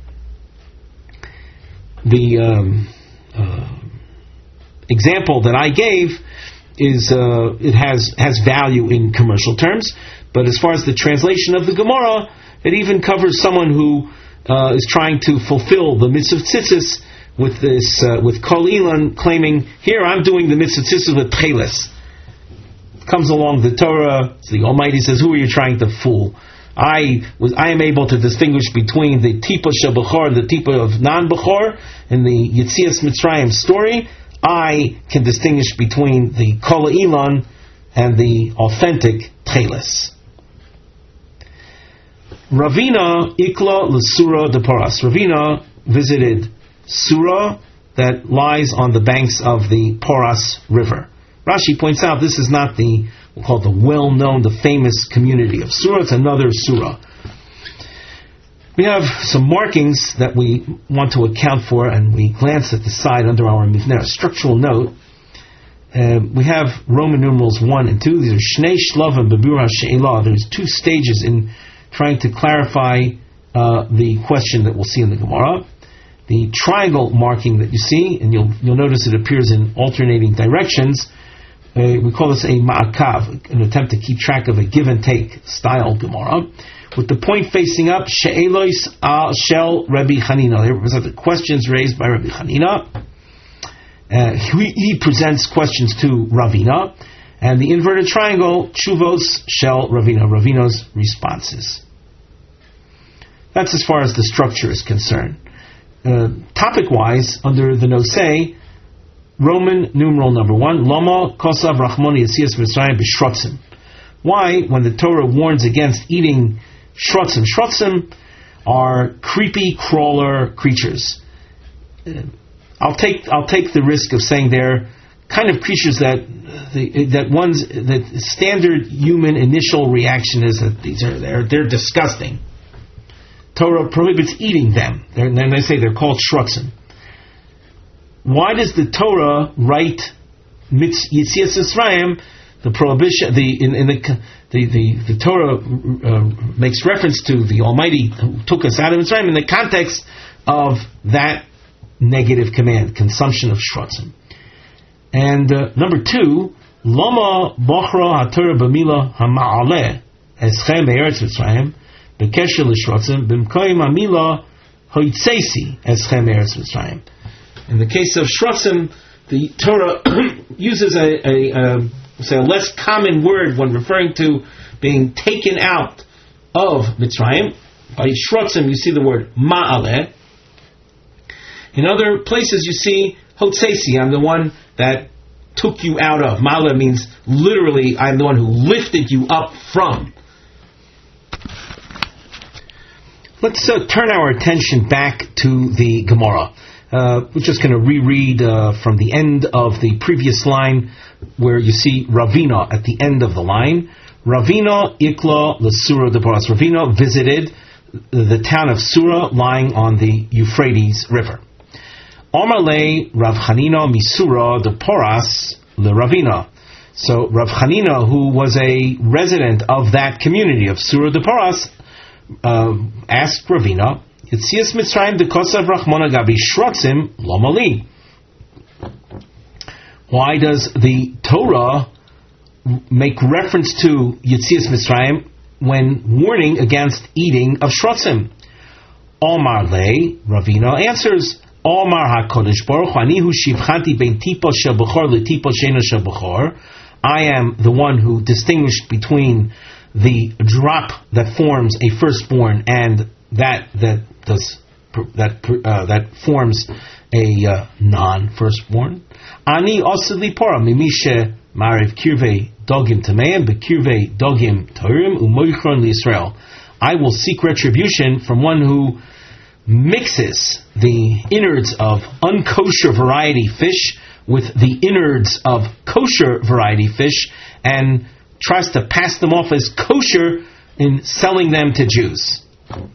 The, um, uh, example that I gave is uh, it has has value in commercial terms, but as far as the translation of the Gemara, it even covers someone who uh, is trying to fulfill the mitzvah tzitzis with this uh, with Kol Ilan, claiming, here I'm doing the mitzvah tzitzis with Pchelis. Comes along the Torah, so the Almighty says, who are you trying to fool? I was I am able to distinguish between the Tipa Shebechor and the Tipa of non-Bechor in the Yetzias Mitzrayim story. I can distinguish between the Kol Ilan and the authentic Pchelis. Ravina Ikla L'Sura de Paras. Ravina visited Sura that lies on the banks of the Paras River. Rashi points out this is not the, we'll call it the well-known, the famous community of Sura. It's another Sura. We have some markings that we want to account for, and we glance at the side under our Mivneh structural note. Uh, we have Roman numerals one and two. These are Shnei Shlavim Bebur HaShe'elah. There's two stages in trying to clarify uh, the question that we'll see in the Gemara. The triangle marking that you see, and you'll you'll notice it appears in alternating directions. Uh, we call this a ma'akav, an attempt to keep track of a give and take style Gemara. With the point facing up, She'elois al Shel Rabbi Chanina. They represent the questions raised by Rabbi Chanina. Uh, he, he presents questions to Ravina. And the inverted triangle, Chuvos Shel Ravina, Ravina's responses. That's as far as the structure is concerned. Uh, topic-wise, under the Nosei, Roman numeral number one, Lama Kosav Rachmoni Yetzias Mitzrayim B'Shrotzim. Why, when the Torah warns against eating shrotzim, shrotzim are creepy crawler creatures. Uh, I'll take I'll take the risk of saying they're kind of creatures that the, that one's the standard human initial reaction is that these are they're they're disgusting. Torah prohibits eating them. And then they say they're called shrotzim. Why does the Torah write Yetzias Mitzrayim? The prohibition, the in, in the, the the the Torah uh, makes reference to the Almighty who took us out of Mitzrayim in the context of that negative command, consumption of shrotzim. And uh, number two, Lama Bochra HaTorah B'Mila HaMa'aleh Eschem Be'eretz Mitzrayim B'Kesher L'Shrotzim B'Mkoyim HaMila Hoitzeisi Eschem Be'eretz Mitzrayim. In the case of shrotzim, the Torah uses a, a, a say a less common word when referring to being taken out of Mitzrayim. By shrotzim, you see the word ma'aleh. In other places, you see hotzeisi. I'm the one that took you out of. Ma'aleh means literally, I'm the one who lifted you up from. Let's uh, turn our attention back to the Gemara. Uh, we're just going to reread uh, from the end of the previous line, where you see Ravina at the end of the line. Ravina ikla l'Sura Deporas. Ravina visited the town of Sura, lying on the Euphrates River. Omar le Rav Chanina misura Deporas le Ravina. So Rav Chanina, who was a resident of that community of Sura Deporas, uh, asked Ravina, Yetzias Mitzrayim dekosav Rachmona gabi shrotzim lo mali. Why does the Torah make reference to Yetzias Mitzrayim when warning against eating of shrotzim? Omar le, Ravina answers, Omar HaKodesh Baruch Anihu shivchanti bein tipo shel bechor letipo sheina shel bechor. I am the one who distinguished between the drop that forms a firstborn and that that does that uh, that forms a uh, non-firstborn. Ani osidli pora mimishe mariv kirvei dogim tameim bekirvei dogim torim umoichron liYisrael. I will seek retribution from one who mixes the innards of unkosher variety fish with the innards of kosher variety fish and tries to pass them off as kosher in selling them to Jews.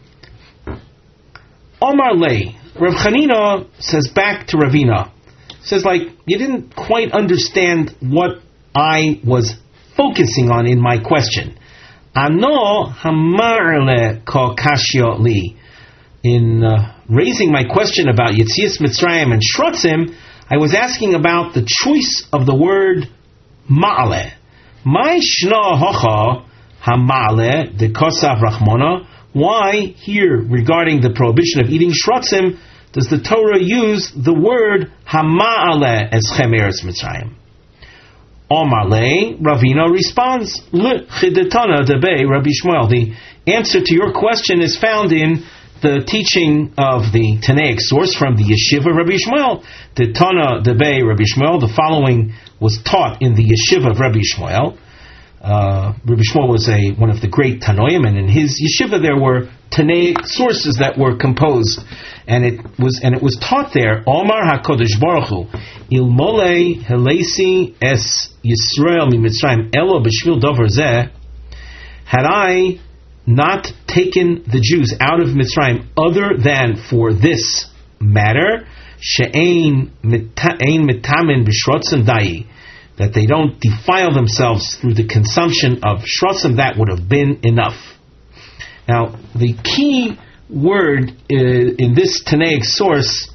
Omar Lei, Rav Chanina says back to Ravina, says like, you didn't quite understand what I was focusing on in my question. Ano hamarle ko kashyo li. In uh, raising my question about Yetzias Mitzrayim and Shrotzim, I was asking about the choice of the word ma'aleh. My shna hocha hama'aleh de kosav rachmona. Why here, regarding the prohibition of eating shrotzim, does the Torah use the word hama'aleh as chem eretz Mitzrayim? Omar le, Ravina responds, le chidetana debei Rabbi Shmuel. The answer to your question is found in the teaching of the Tanaic source from the Yeshiva Rabbi Shmuel. The Tana debei Rabbi Shmuel, the following was taught in the Yeshiva of Rabbi Shmuel. Uh, Rabbi Shmuel was a one of the great Tanoim, and in his Yeshiva there were Tanaic sources that were composed, and it was and it was taught there. Omar HaKodesh Baruch Hu, Ilmole Helesi Es Yisrael Mi Mitzrayim Elo B'Shvil Dover Zeh. Had I not taken the Jews out of Mitzrayim other than for this matter, she'ein mitamin b'shrotzim dai, that they don't defile themselves through the consumption of shrotzim, that would have been enough. Now, the key word uh, in this Tanaic source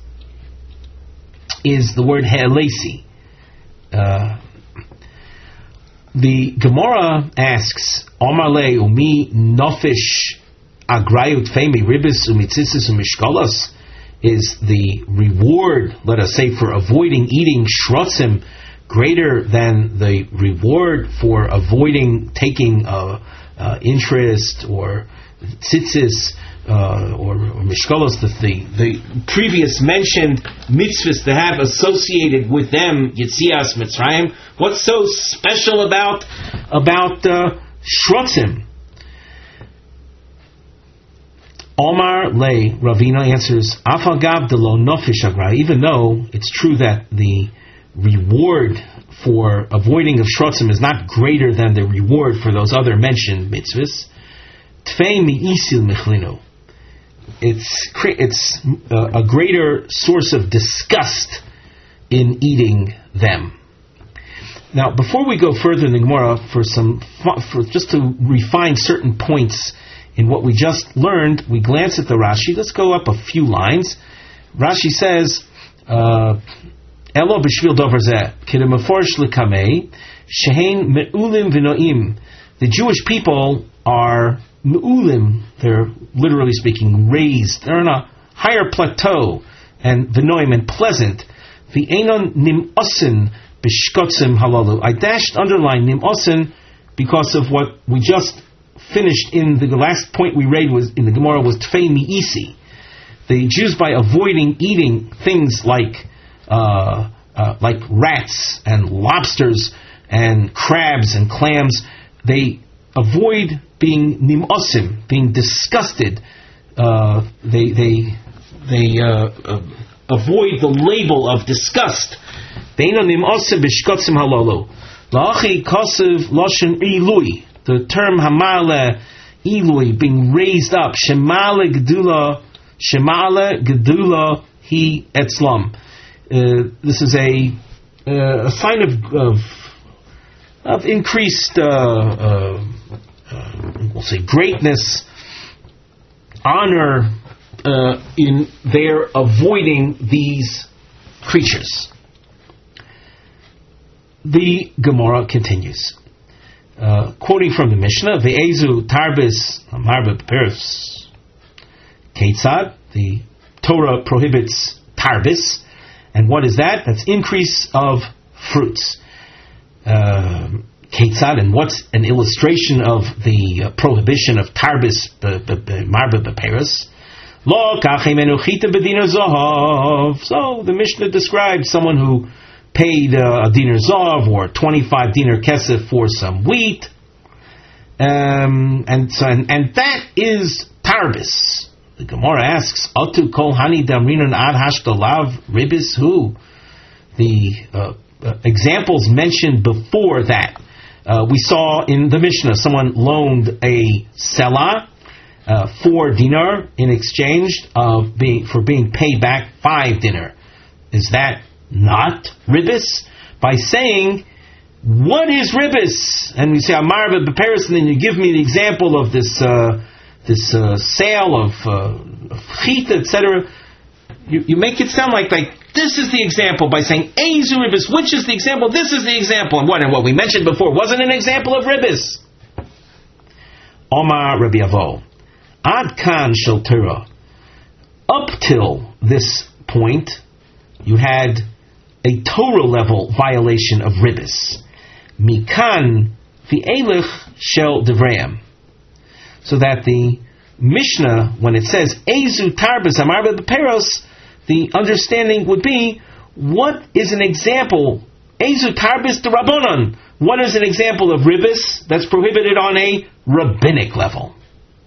is the word he'elesi. Uh, the Gemara asks, Omar le umi nofish agrayut femi ribis umitzitzis umishkolos. Is the reward, let us say, for avoiding eating shrotzim greater than the reward for avoiding taking uh, uh, interest or tzitzis uh, or, or mishkalos, the, the the previous mentioned mitzvahs to have associated with them Yetzias Mitzrayim. What's so special about about uh, Shrotzim? Omar Lay Ravina answers, Afagav de lo nofish agra. Even though it's true that the reward for avoiding of shrotzim is not greater than the reward for those other mentioned mitzvahs, tfei mi'isil michlinu. It's it's a greater source of disgust in eating them. Now, before we go further in the Gemara, for some for just to refine certain points in what we just learned, we glance at the Rashi. Let's go up a few lines. Rashi says, Elo b'shvil dover zeh, k'demeforish l'kamei, shehein me'ulim v'noim. The Jewish people are me'ulim, they're literally speaking raised, they're on a higher plateau, and v'noim, and pleasant. V'enon nim'osin b'shkotzim halalu. I dashed underline nim'osin because of what we just finished in the last point we read was in the Gemara was tfei mi'isi. The Jews, by avoiding eating things like uh, uh, like rats and lobsters and crabs and clams, they avoid being nim'osim, being disgusted. Uh, they they they uh, uh, avoid the label of disgust. Beino nim'osim b'shkotzim halalu. La'achi kosev loshen ilui. The term hamale ilui, being raised up, shemale gedula, shemale gedula he etzlam. Uh, this is a uh, a sign of of, of increased, uh, uh, uh, we'll say, greatness, honor uh, in their avoiding these creatures. The Gemara continues. Uh, quoting from the Mishnah, Ve'ezu tarbis marbe beperos ketzad. The Torah prohibits tarbis, and what is that? That's increase of fruits. Ketzad, uh, and what's an illustration of the uh, prohibition of tarbis marbe beperos? Lo kachemenu chita b'dinar zohav. So the Mishnah describes someone who paid uh, a dinar zav or twenty-five dinar kesef for some wheat, um, and, so, and and that is tarbis. The Gemara asks, "Atu kol hani damrinan ad hashtalav ribis hu?" The uh, uh, examples mentioned before that uh, we saw in the Mishnah, someone loaned a selah uh, four dinar in exchange of being for being paid back five dinar. Is that not ribis? By saying, what is ribis? And we say amar beperos, and then you give me the example of this uh, this uh, sale of uh, chita, et cetera. You, you make it sound like like this is the example by saying eizu ribis, which is the example? This is the example, and what and what we mentioned before wasn't an example of ribis. Omar Rabbi Avo, ad kan shel Torah. Up till this point, you had a Torah level violation of ribis. Mikan v'elech shel devreim. So that the Mishnah, when it says Eizu tarbis amar beperos, the understanding would be, what is an example? Eizu tarbis d'Rabbanan. What is an example of ribis that's prohibited on a rabbinic level?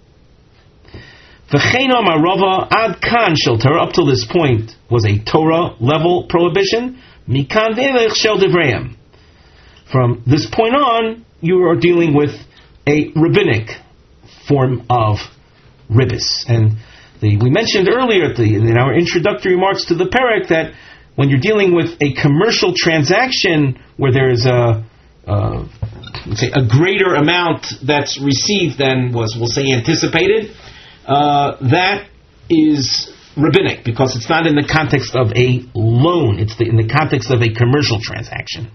V'cheino marova ad kan shel Torah. Up till this point was a Torah level prohibition. Mikan v'elech shel devreim. From this point on, you are dealing with a rabbinic form of ribis. And the, we mentioned earlier at the, in our introductory remarks to the Perek that when you're dealing with a commercial transaction where there is a uh, let's say a greater amount that's received than was, we'll say, anticipated, uh, that is rabbinic, because it's not in the context of a loan, it's the, in the context of a commercial transaction.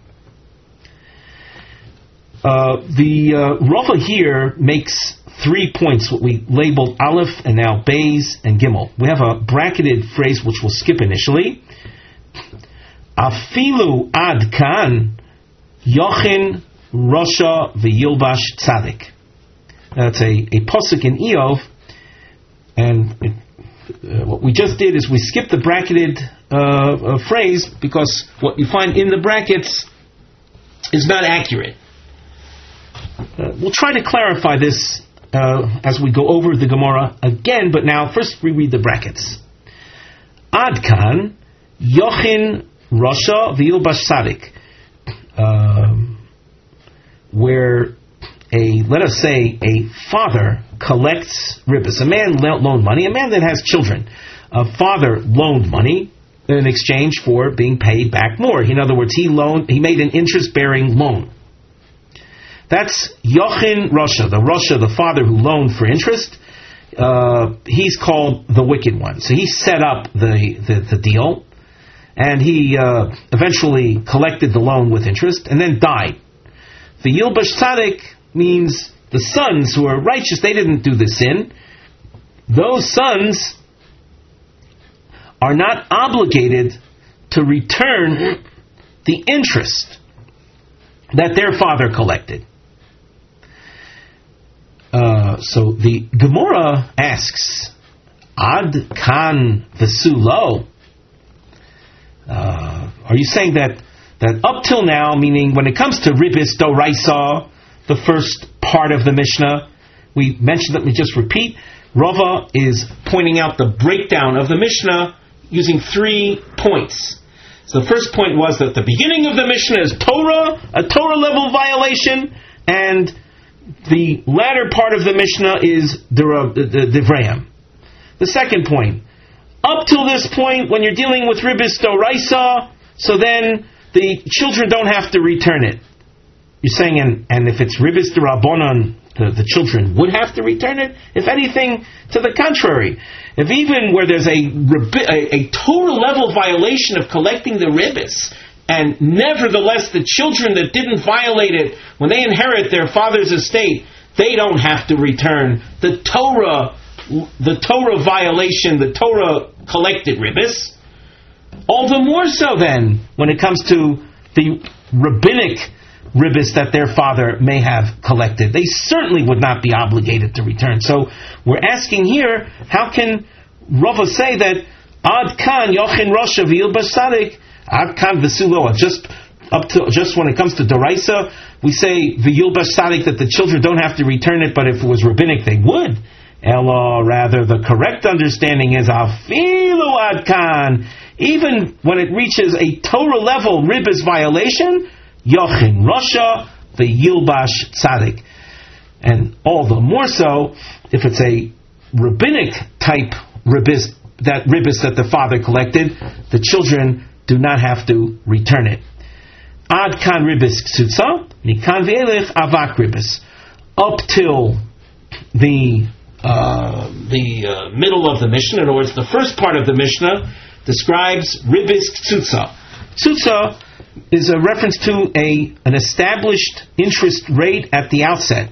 Uh, the uh, Rava here makes three points, what we labeled Aleph and now Beis and Gimel. We have a bracketed phrase which we'll skip initially. Afilu ad kan yochin Rasha v'yilbash tzadik. That's a, a pasuk in Eov, and it, uh, what we just did is we skipped the bracketed uh, uh, phrase because what you find in the brackets is not accurate. Uh, we'll try to clarify this uh, as we go over the Gemara again, but now first we read the brackets. Adkan Yochin Rasha V'Yilbash Sadik, um, where a, let us say, a father collects ribbis. A man loaned money, a man that has children. A father loaned money in exchange for being paid back more. In other words, he loaned, he made an interest-bearing loan. That's Yochin Rasha, the Rasha, the father who loaned for interest. Uh, he's called the wicked one. So he set up the, the, the deal, and he uh, eventually collected the loan with interest, and then died. The Yilbash Tzadik means the sons who are righteous, they didn't do the sin. Those sons are not obligated to return the interest that their father collected. Uh, so the Gemara asks, Ad kan v'sulo? Uh, are you saying that that up till now, meaning when it comes to ribis doraisa, the first part of the Mishnah, we mentioned, let me just repeat, Rava is pointing out the breakdown of the Mishnah using three points. So the first point was that the beginning of the Mishnah is Torah, a Torah level violation, and the latter part of the Mishnah is Divrayim. The second point, up till this point, when you're dealing with ribis doraisa, so then the children don't have to return it. You're saying, and, and if it's ribis d'Rabbanan, the, the children would have to return it? If anything, to the contrary. If even where there's a, a, a Torah level violation of collecting the ribis, and nevertheless the children that didn't violate it, when they inherit their father's estate, they don't have to return the Torah, the Torah violation, the Torah collected ribis. All the more so then, when it comes to the rabbinic ribis that their father may have collected. They certainly would not be obligated to return. So we're asking here, how can Rava say that Ad kan Yochin Rasha V'Yilbash Sadik, Ad kan V'Sulo, just up to just when it comes to Doraisa, we say V'Yilbash Sadik that the children don't have to return it, but if it was rabbinic, they would. Ella, rather, the correct understanding is Afilu Ad kan, even when it reaches a Torah level ribis violation, Yochin Rasha, the Yilbash Tzadik. And all the more so, if it's a rabbinic type ribis, that ribis that the father collected, the children do not have to return it. Ad kan ribis ksutza, mikan ve'elech avak ribis. Up till the uh, the uh, middle of the Mishnah, in other words, the first part of the Mishnah describes ribis ksutza. Ksutza is a reference to a an established interest rate at the outset.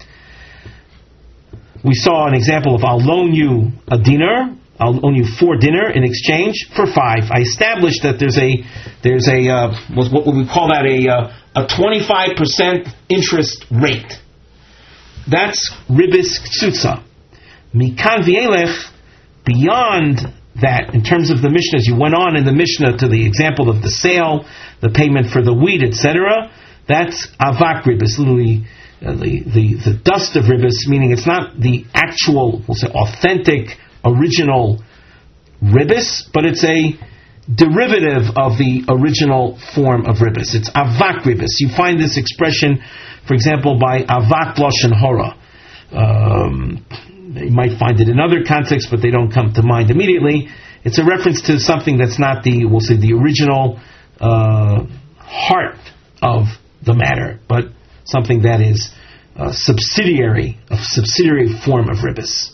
We saw an example of I'll loan you a dinar, I'll loan you four dinar in exchange for five. I established that there's a there's a uh, what would we call that a uh, a twenty-five percent interest rate. That's ribis ksutza. Mikan v'elech, beyond that, in terms of the Mishnah, as you went on in the Mishnah to the example of the sale, the payment for the wheat, et cetera, that's avak ribis, literally uh, the, the, the dust of ribis, meaning it's not the actual, we'll say, authentic, original ribis, but it's a derivative of the original form of ribis. It's avak ribis. You find this expression, for example, by avak lashon hora. Um, you might find it in other contexts, but they don't come to mind immediately. It's a reference to something that's not the, we'll say, the original uh, heart of the matter, but something that is a subsidiary, a subsidiary form of ribis.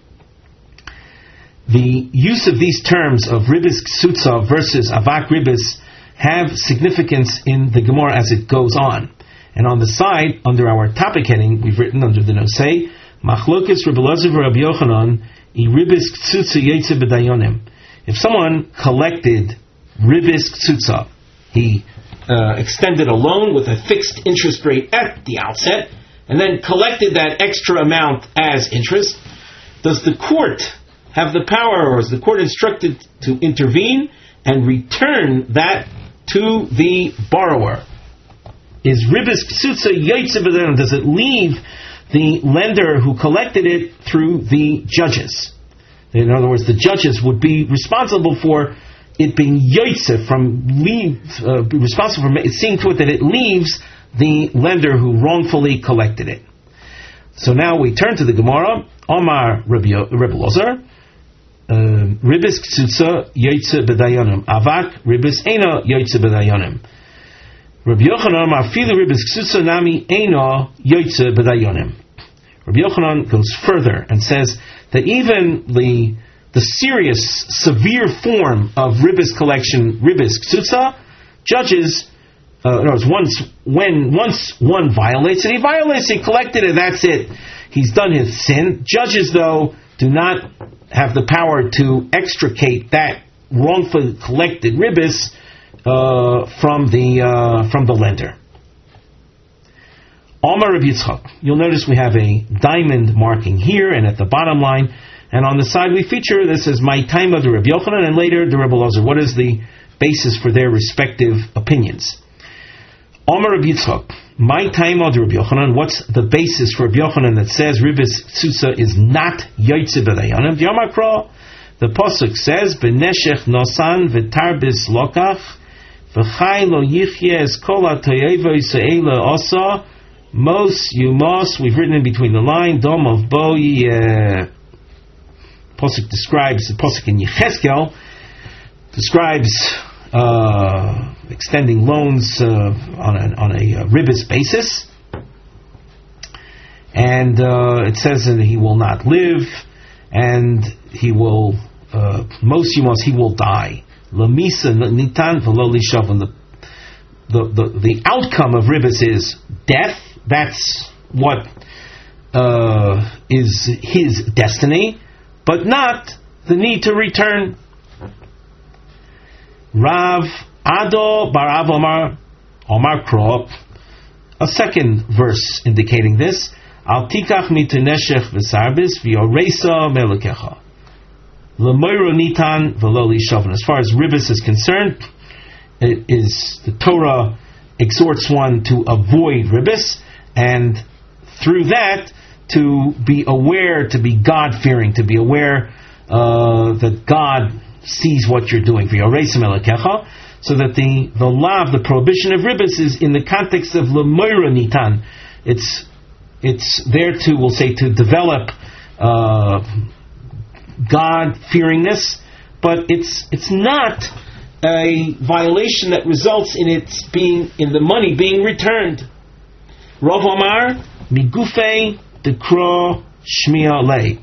The use of these terms of ribis ksutza versus avak ribis have significance in the Gemara as it goes on. And on the side, under our topic heading, we've written under the nosei, Machlokes Rabbi Elazar v'Rabbi Yochanan, I ribis ksutza yetze b'dayonim. If someone collected ribis ksutza, he uh, extended a loan with a fixed interest rate at the outset, and then collected that extra amount as interest, does the court have the power, or is the court instructed to intervene and return that to the borrower? Is ribis ksutsa yaitze b'dayanim? Does it leave the lender who collected it through the judges? In other words, the judges would be responsible for it being yaitze, from leave, uh, responsible for seeing to it that it leaves the lender who wrongfully collected it. So now we turn to the Gemara. Omar Rabbi Elazar, ribis ksutsa yaitze b'dayanim, avak ribis eina yaitze b'dayanim. Rabbi Yochanan Amar Filu ribis ksutsa nami eina yaitze b'dayanim. Rabbi Yochanan goes further and says that even the the serious, severe form of ribis collection, ribis ksutsa, judges, uh, in other words, once when once one violates it, he violates it, he collected it, that's it. He's done his sin. Judges, though, do not have the power to extricate that wrongfully collected ribis uh, from the uh, from the lender. Omar Rabbi Yitzchak. You'll notice we have a diamond marking here and at the bottom line, and on the side we feature this as my time of the Rabbi Yochanan and later the Rabbi Elazar. What is the basis for their respective opinions? Omar Rabbi Yitzchak. My time of the Rabbi Yochanan. What's the basis for Rabbi Yochanan that says ribis ksutsa is not yaitze b'dayanim? The Omar Kra. The pasuk says b'neshech nosan v'tarbis lokach v'chai lo yichye es kol ha'toyevo yisraela osa. Mos, you mos, we've written in between the line, dom of bo yeh. Pasuk describes, the pasuk in Yecheskel describes uh, extending loans uh, on a, on a uh, ribis basis. And uh, it says that he will not live, and he will, uh, mos you mos, he will die. Lamisa nitan v'lo lishav. The, the, the outcome of ribis is death. That's what uh, is his destiny, but not the need to return. Rav Ado Barav Omar Omar Krop, a second verse indicating this. Al tikach mituneshech v'sarbis v'yoresa melekecha l'moiro nitan v'lo lishavon. As far as ribis is concerned, it is the Torah exhorts one to avoid ribis, and through that to be aware, to be God-fearing, to be aware uh, that God sees what you're doing. So that the the law, the prohibition of ribis is in the context of l'moira nitan. It's it's there to, we'll say, to develop uh, God-fearingness, but it's it's not a violation that results in it being, in the money being returned. Rav Omar migufei dekro shmiya lei.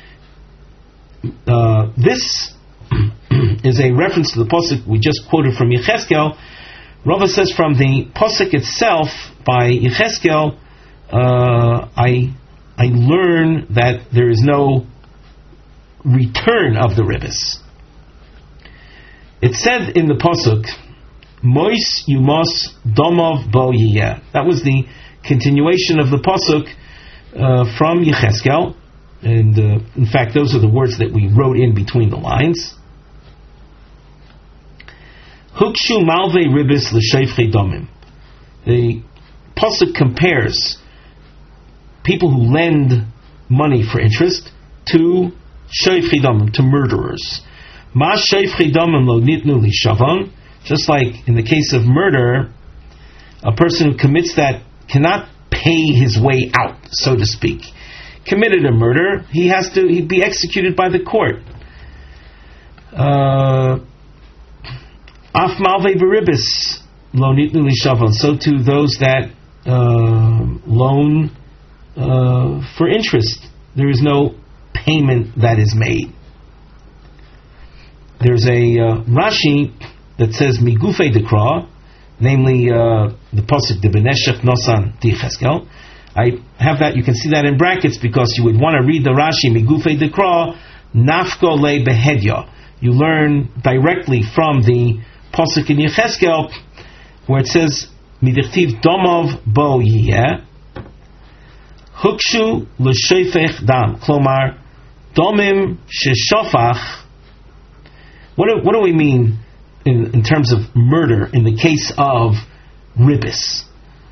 Uh, this is a reference to the pasuk we just quoted from Yecheskel. Rava says from the pasuk itself by Yecheskel, uh, I I learn that there is no return of the ribis. It said in the pasuk, "Mois yumos domov bo yiyeh." That was the continuation of the pasuk uh, from Yecheskel, and uh, in fact, those are the words that we wrote in between the lines. Hukshu malvei ribis l'sheifchei domim. The pasuk compares people who lend money for interest to sheifchei domim, to murderers. Ma sheifchei domim lo nitnu lishavon. Just like in the case of murder, a person who commits that cannot pay his way out, so to speak. Committed a murder, he has to he'd be executed by the court. Af malvei beribis lo nitnu lishavon. So to those that uh, loan uh, for interest, there is no payment that is made. There's a uh, Rashi that says migufei dekra, namely uh, the pasuk de beneshech nosan ticheskel. I have that. You can see that in brackets because you would want to read the Rashi migufei dekra nafko le behedya. You learn directly from the pasuk in Yecheskel where it says midichtiv domov bo yiyeh. Hukshu l'shofech dam. Klomar, domim sheshofach. What do, what do we mean in, in terms of murder in the case of ribis?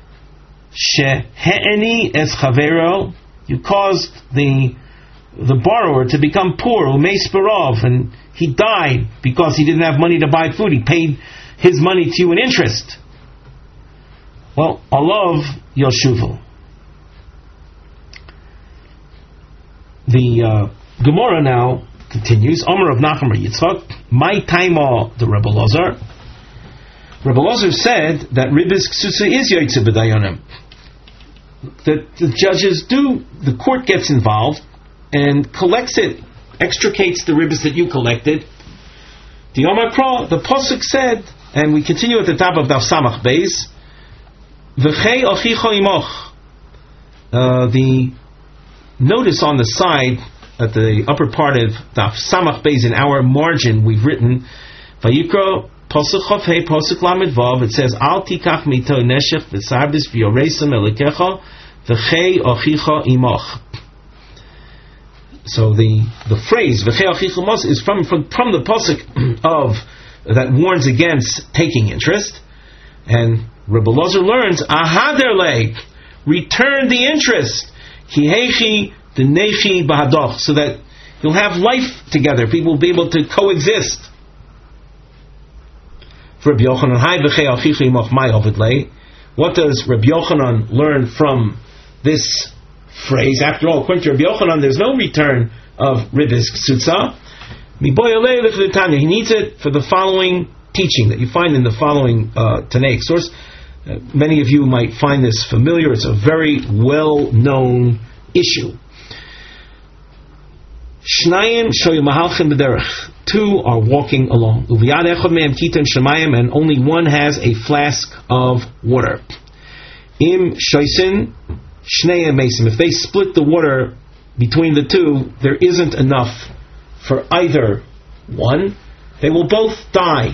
Shehe'eni es chavero. You caused the the borrower to become poor, umeisperov, and he died because he didn't have money to buy food. He paid his money to you in interest. Well, alav yoshuvu. The uh, Gemara now continues. Omer of Nachman Yitzchak, my taima the Rebbe Lazar. Rebbe Lazar said that ribis ksusa is yoytze b'dayanim. That the judges do, the court gets involved and collects it, extricates the ribis that you collected. The Omar Kra, the Pasuk said, and we continue at the top of Daf Samach Beis, V'chei achicha imoch. The notice on the side, at the upper part of Daf Samach Beis, in our margin, we've written, Vayikra Pasuk Chafei Pasuk Lamed Vav. It says, Al tikach mito neshech v'sarbis v'yoreisem elikecha v'chei achicha imoch. So the the phrase v'chei achicha imoch is from, from from the pasuk of that warns against taking interest, and Rebbe Lazar learns ahader le, return the interest, ki heichi d'nechi b'hadoch, so that you'll have life together. People will be able to coexist. For Rabbi Yochanan, hi v'chei achicha imoch mai ovid le. What does Rabbi Yochanan learn from this phrase? After all, according to Rabbi Yochanan, there's no return of ribis ksutza. He needs it for the following teaching that you find in the following uh, Tanaic source. Uh, many of you might find this familiar. It's a very well-known issue. Shnayim shoyu mahalchim b'derech. Two are walking along. Uviyad echad mehem kitan shemayim, and only one has a flask of water. Im shoysin shnayim mesim. If they split the water between the two, there isn't enough for either one. They will both die.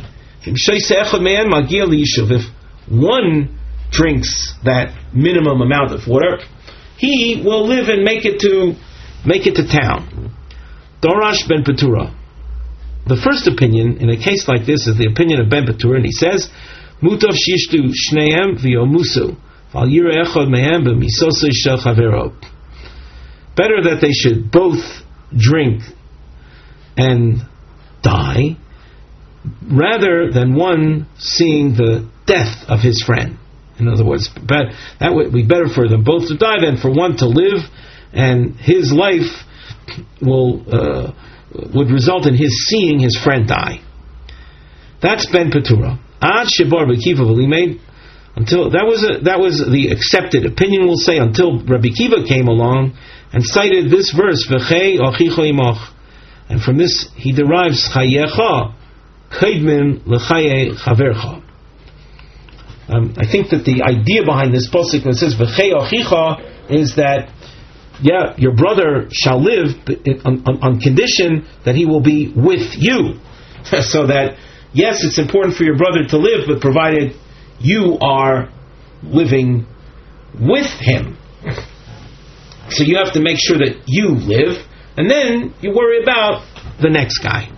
If one drinks that minimum amount of water, he will live and make it to make it to town. Dorash ben Petura. The first opinion in a case like this is the opinion of Ben Petura, and he says, Mutav shishtu shneim v'yomusu val yira echad mehem b'misosei shel chavero. Better that they should both drink and die, rather than one seeing the death of his friend. In other words, that would be better for them both to die than for one to live, and his life will uh, would result in his seeing his friend die. That's Ben Petura. Ad Shebar B'Kiva V'Limeid. Until that was a, that was the accepted opinion, we'll say, until Rabbi Kiva came along and cited this verse, V'chei achicha imoch, and from this he derives chayecha kaidmin l'chaye chavercha. Um, I think that the idea behind this pasuk that says V'chei achicha is that, yeah, your brother shall live on, on, on condition that he will be with you. So that, yes, it's important for your brother to live, but provided you are living with him. So you have to make sure that you live, and then you worry about the next guy.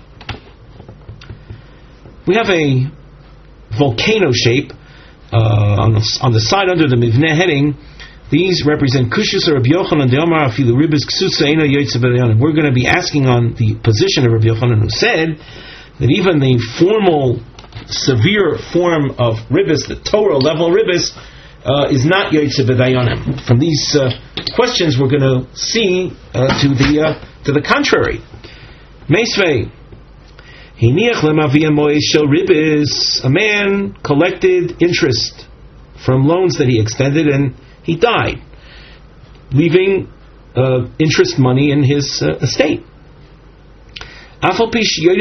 We have a volcano shape uh, on, the, on the side under the Mivneh heading. These represent Kushus or Rabbi Yochanan de Omar afilu ribis ksusa eino yoytze b'dayanim. We're going to be asking on the position of Rabbi Yochanan, who said that even the formal, severe form of ribis, the Torah level ribis, uh, is not yoytze b'dayanim. From these uh, questions, we're going to see uh, to the uh, to the contrary. Meisvei hiniach lemavia moesh shel ribis. A man collected interest from loans that he extended, and he died, leaving uh, interest money in his uh, estate. Even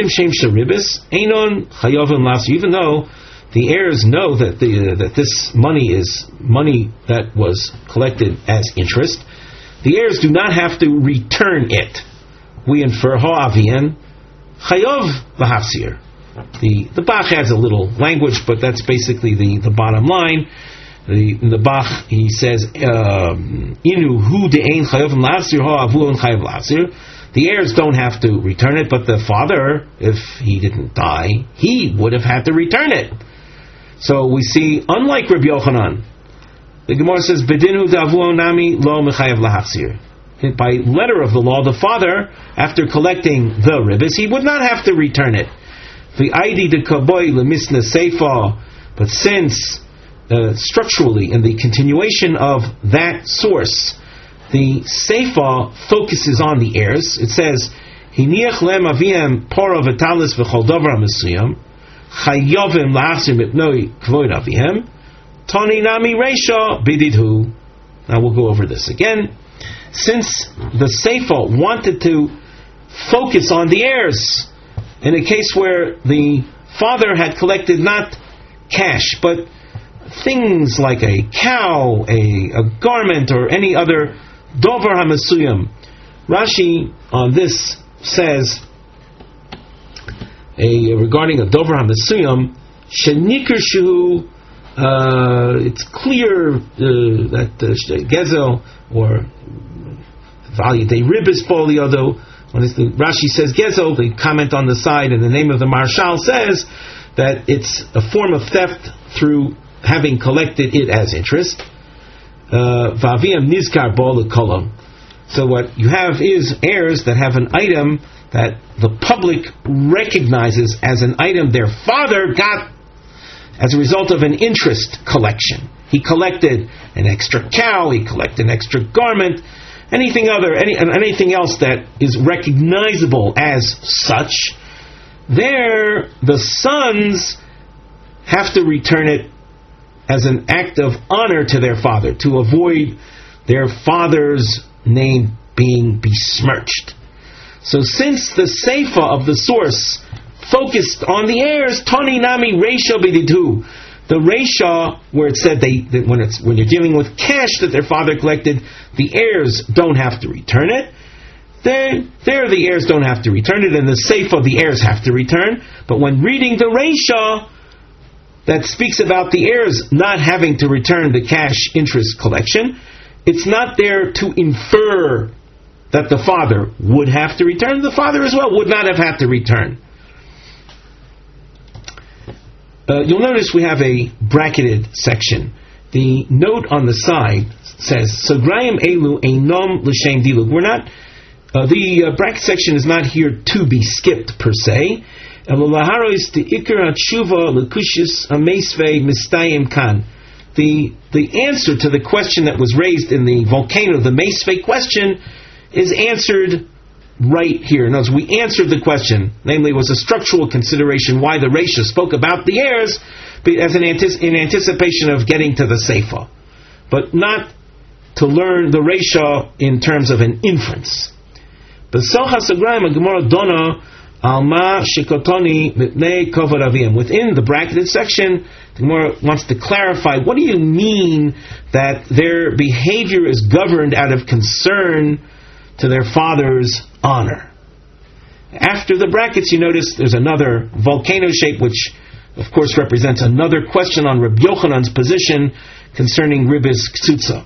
though the heirs know that the uh, that this money is money that was collected as interest, the heirs do not have to return it. We infer ha'avian chayov lahafsir. The the Bach adds a little language, but that's basically the, the bottom line. The, in the Bach, he says, Inu hu de'ein chayovim la'asir ha avuon chayav la'asir. The heirs don't have to return it, but the father, if he didn't die, he would have had to return it. So we see, unlike Rabbi Yochanan, the Gemara says, Bedinu da'avuon nami lo mechayav la'asir. By letter of the law, the father, after collecting the ribbis, he would not have to return it. V'aidi de kaboy lemisna seifa. But since uh, structurally, in the continuation of that source, the seifa focuses on the heirs. It says, "Hiniach lem aviem pora v'talis v'chol davar mesuyam chayovim la'achzir mipnoi kvoid aviem tani nami reisha bididhu." Now we'll go over this again. Since the seifa wanted to focus on the heirs, in a case where the father had collected not cash, but things like a cow, a, a garment, or any other dover hamasuyam. Rashi on this says, a, regarding a dover hamasuyam, shenikr shu, uh, it's clear uh, that uh, gezel, or value de ribis folio, though, when the Rashi says gezel, the comment on the side and the name of the Marshal says that it's a form of theft through having collected it as interest. Va'aviyam nizkar bo l'kolam. So what you have is heirs that have an item that the public recognizes as an item their father got as a result of an interest collection. He collected an extra cow, he collected an extra garment, anything other, any, anything else that is recognizable as such. There, the sons have to return it as an act of honor to their father, to avoid their father's name being besmirched. So since the seifa of the source focused on the heirs, Tani Nami Reisha B'didu, the Reisha, where it said they that when it's when you're dealing with cash that their father collected, the heirs don't have to return it. There, there the heirs don't have to return it, and the seifa the heirs have to return. But when reading the Reisha that speaks about the heirs not having to return the cash interest collection, it's not there to infer that the father would have to return. The father as well would not have had to return. Uh, you'll notice we have a bracketed section. The note on the side says, Sagrayim elu einom l'shem dilug. We're not, uh, the uh, bracket section is not here to be skipped per se. The, the answer to the question that was raised in the volcano, the Meisvei question, is answered right here. In other words, we answered the question, namely, was a structural consideration why the Reisha spoke about the heirs as an antici- in anticipation of getting to the Seifa, but not to learn the Reisha in terms of an inference. B'socha sagrayim Gemara dona alma shikotoni mipnei kovod avim. Within the bracketed section, the Gemara wants to clarify, what do you mean that their behavior is governed out of concern to their father's honor? After the brackets, you notice there's another volcano shape, which of course represents another question on Rabbi Yochanan's position concerning Ribis Ktsutza.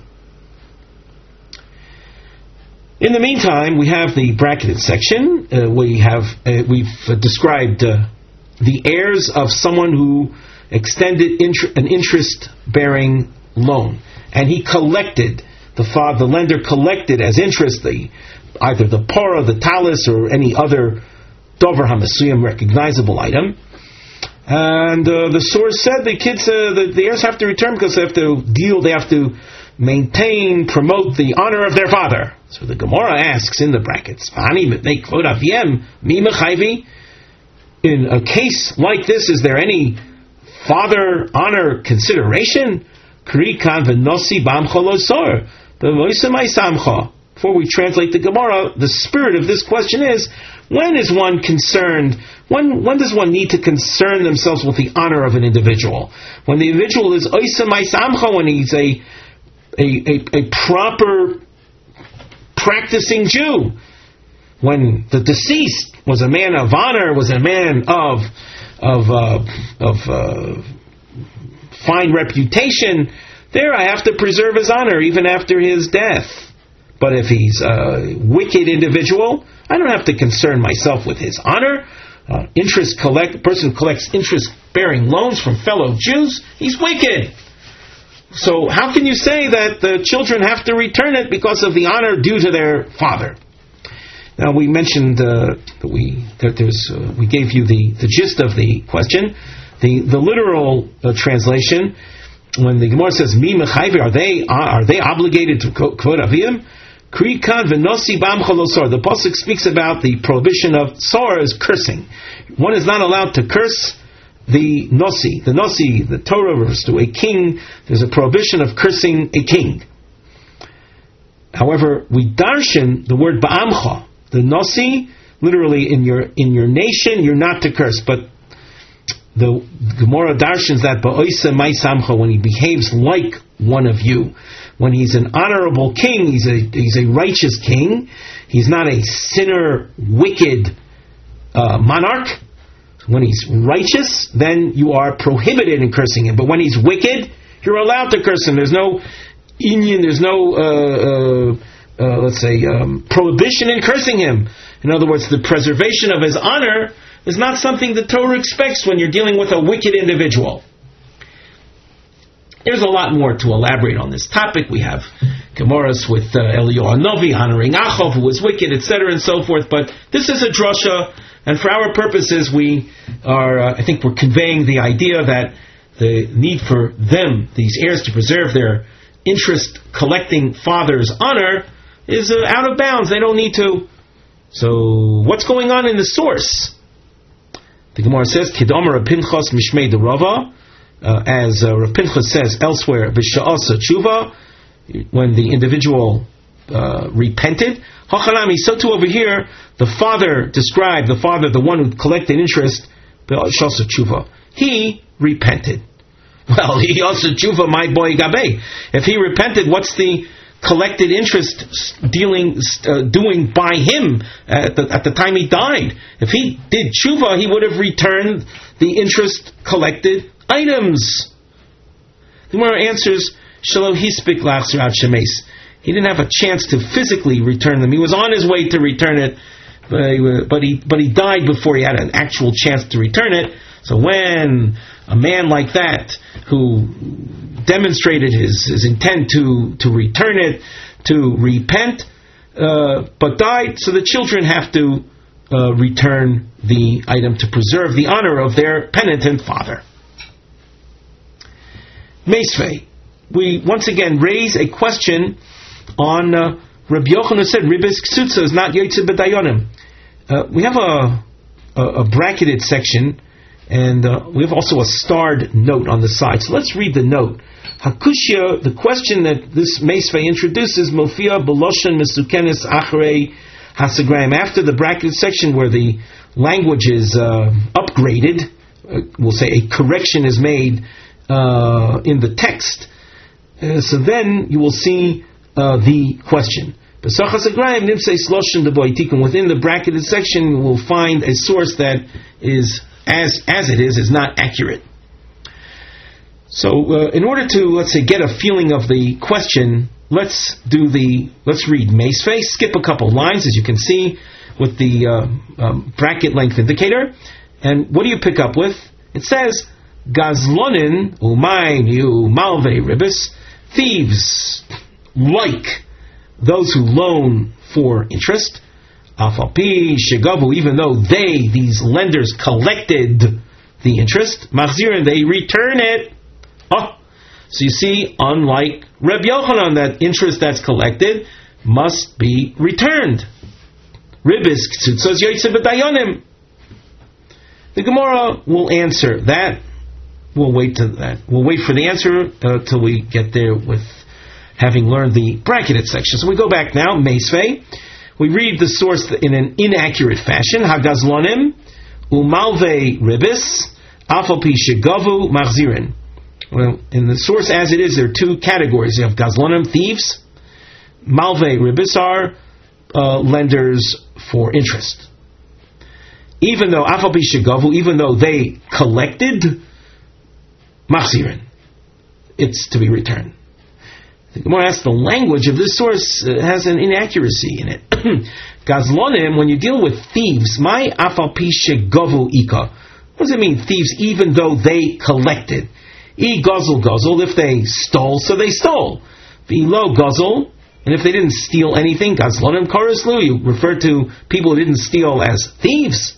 In the meantime, we have the bracketed section. Uh, we have uh, we've uh, described uh, the heirs of someone who extended int- an interest-bearing loan, and he collected. The father, the lender collected as interest the either the para, the talis, or any other dover hamasuyam recognizable item. And uh, the source said the kids, uh, the, the heirs have to return because they have to deal, they have to maintain, promote the honor of their father. So the Gemara asks in the brackets, in a case like this, is there any father honor consideration? Before we translate the Gemara, the spirit of this question is, when is one concerned, when when does one need to concern themselves with the honor of an individual? When the individual is oisa maisamcha, when he's a, a, a, a proper practicing Jew. When the deceased was a man of honor, was a man of, of, uh, of uh, fine reputation, there I have to preserve his honor even after his death. But if he's a wicked individual, I don't have to concern myself with his honor. Uh, interest collect person who collects interest-bearing loans from fellow Jews, he's wicked. So how can you say that the children have to return it because of the honor due to their father? Now we mentioned uh, that we that there's uh, we gave you the, the gist of the question. The the literal uh, translation, when the Gemara says mi mechayvi, are they are they obligated to kvod avim? Krikan v'nosi b'am cholosor. The pasuk speaks about the prohibition of sor is cursing. One is not allowed to curse the nosi. The nosi, the Torah refers to a king. There's a prohibition of cursing a king. However, we darshan the word ba'amcha. The nosi, literally in your in your nation, you're not to curse. But the Gemara darshans that ba'oisa maisamcha, when he behaves like one of you. When he's an honorable king, he's a he's a righteous king. He's not a sinner, wicked uh, monarch. When he's righteous, then you are prohibited in cursing him. But when he's wicked, you're allowed to curse him. There's no union. There's no uh, uh, uh, let's say um, prohibition in cursing him. In other words, the preservation of his honor is not something the Torah expects when you're dealing with a wicked individual. There's a lot more to elaborate on this topic. We have Gemaras with uh, Eliyahu Hanavi honoring Achov, who was wicked, et cetera, and so forth. But this is a drasha, and for our purposes, we are. Uh, I think we're conveying the idea that the need for them, these heirs, to preserve their interest-collecting father's honor is uh, out of bounds. They don't need to. So, what's going on in the source? The Gemara says, "Kidomer Pinchas Mishmei de Rava." Uh, as uh, Rav Pinchas says elsewhere, V'sha'asa tshuva, when the individual uh, repented. Hachanami, so too over here, the father described, the father, the one who collected interest, V'sha'asa tshuva. He repented. Well, he also tshuva, my boy Gabe. If he repented, what's the collected interest dealing, uh, doing by him at the, at the time he died? If he did tshuva, he would have returned the interest collected items. The Gemara answers, Shelo hispik lachzir ad shemes. He didn't have a chance to physically return them. He was on his way to return it, but he but he died before he had an actual chance to return it. So when a man like that, who demonstrated his, his intent to, to return it, to repent, uh, but died, so the children have to uh, return the item to preserve the honor of their penitent father. Meisvei, we once again raise a question on uh, Rabbi Yochanan who said Ribis Ksutza is not Yotzei B'Dayonim. Uh, we have a, a, a bracketed section, and uh, we have also a starred note on the side. So let's read the note. Hakushya, the question that this Meisvei introduces, Mofia Beloshen Mesukenes Achrei Hasagraim. After the bracketed section where the language is uh, upgraded, uh, we'll say a correction is made Uh, in the text. Uh, so then you will see uh, the question. Within the bracketed section, you will find a source that is, as as it is, is not accurate. So, uh, in order to, let's say, get a feeling of the question, let's do the, let's read Meisvei, skip a couple lines, as you can see, with the uh, um, bracket length indicator. And what do you pick up with? It says, Gazlonin umain you malve ribis, thieves like those who loan for interest. Afapi shegavu, even though they, these lenders, collected the interest, machzirin, they return it. Oh, so you see, unlike Reb Yochanan, that interest that's collected must be returned. Ribis ktsutzos yotzei b'dayonim. The Gemara will answer that. We'll wait to that. We'll wait for the answer uh, till we get there with having learned the bracketed section. So we go back now, Meisvei. We read the source in an inaccurate fashion. Hagazlonim umalve ribis afalpi shegavu machzirin. Well, in the source as it is, there are two categories. You have gazlonim, thieves. Malve ribis are uh, lenders for interest. Even though afalpi shegavu, even though they collected, machzirin, it's to be returned. The Gemara asks, the language of this source uh, has an inaccuracy in it. Gazlonim, when you deal with thieves, my afal pi shegovu ika. What does it mean, thieves, even though they collected? E guzzle guzzle, if they stole, so they stole. V lo guzzle, and if they didn't steal anything, gazlonim koroslu, you refer to people who didn't steal as thieves.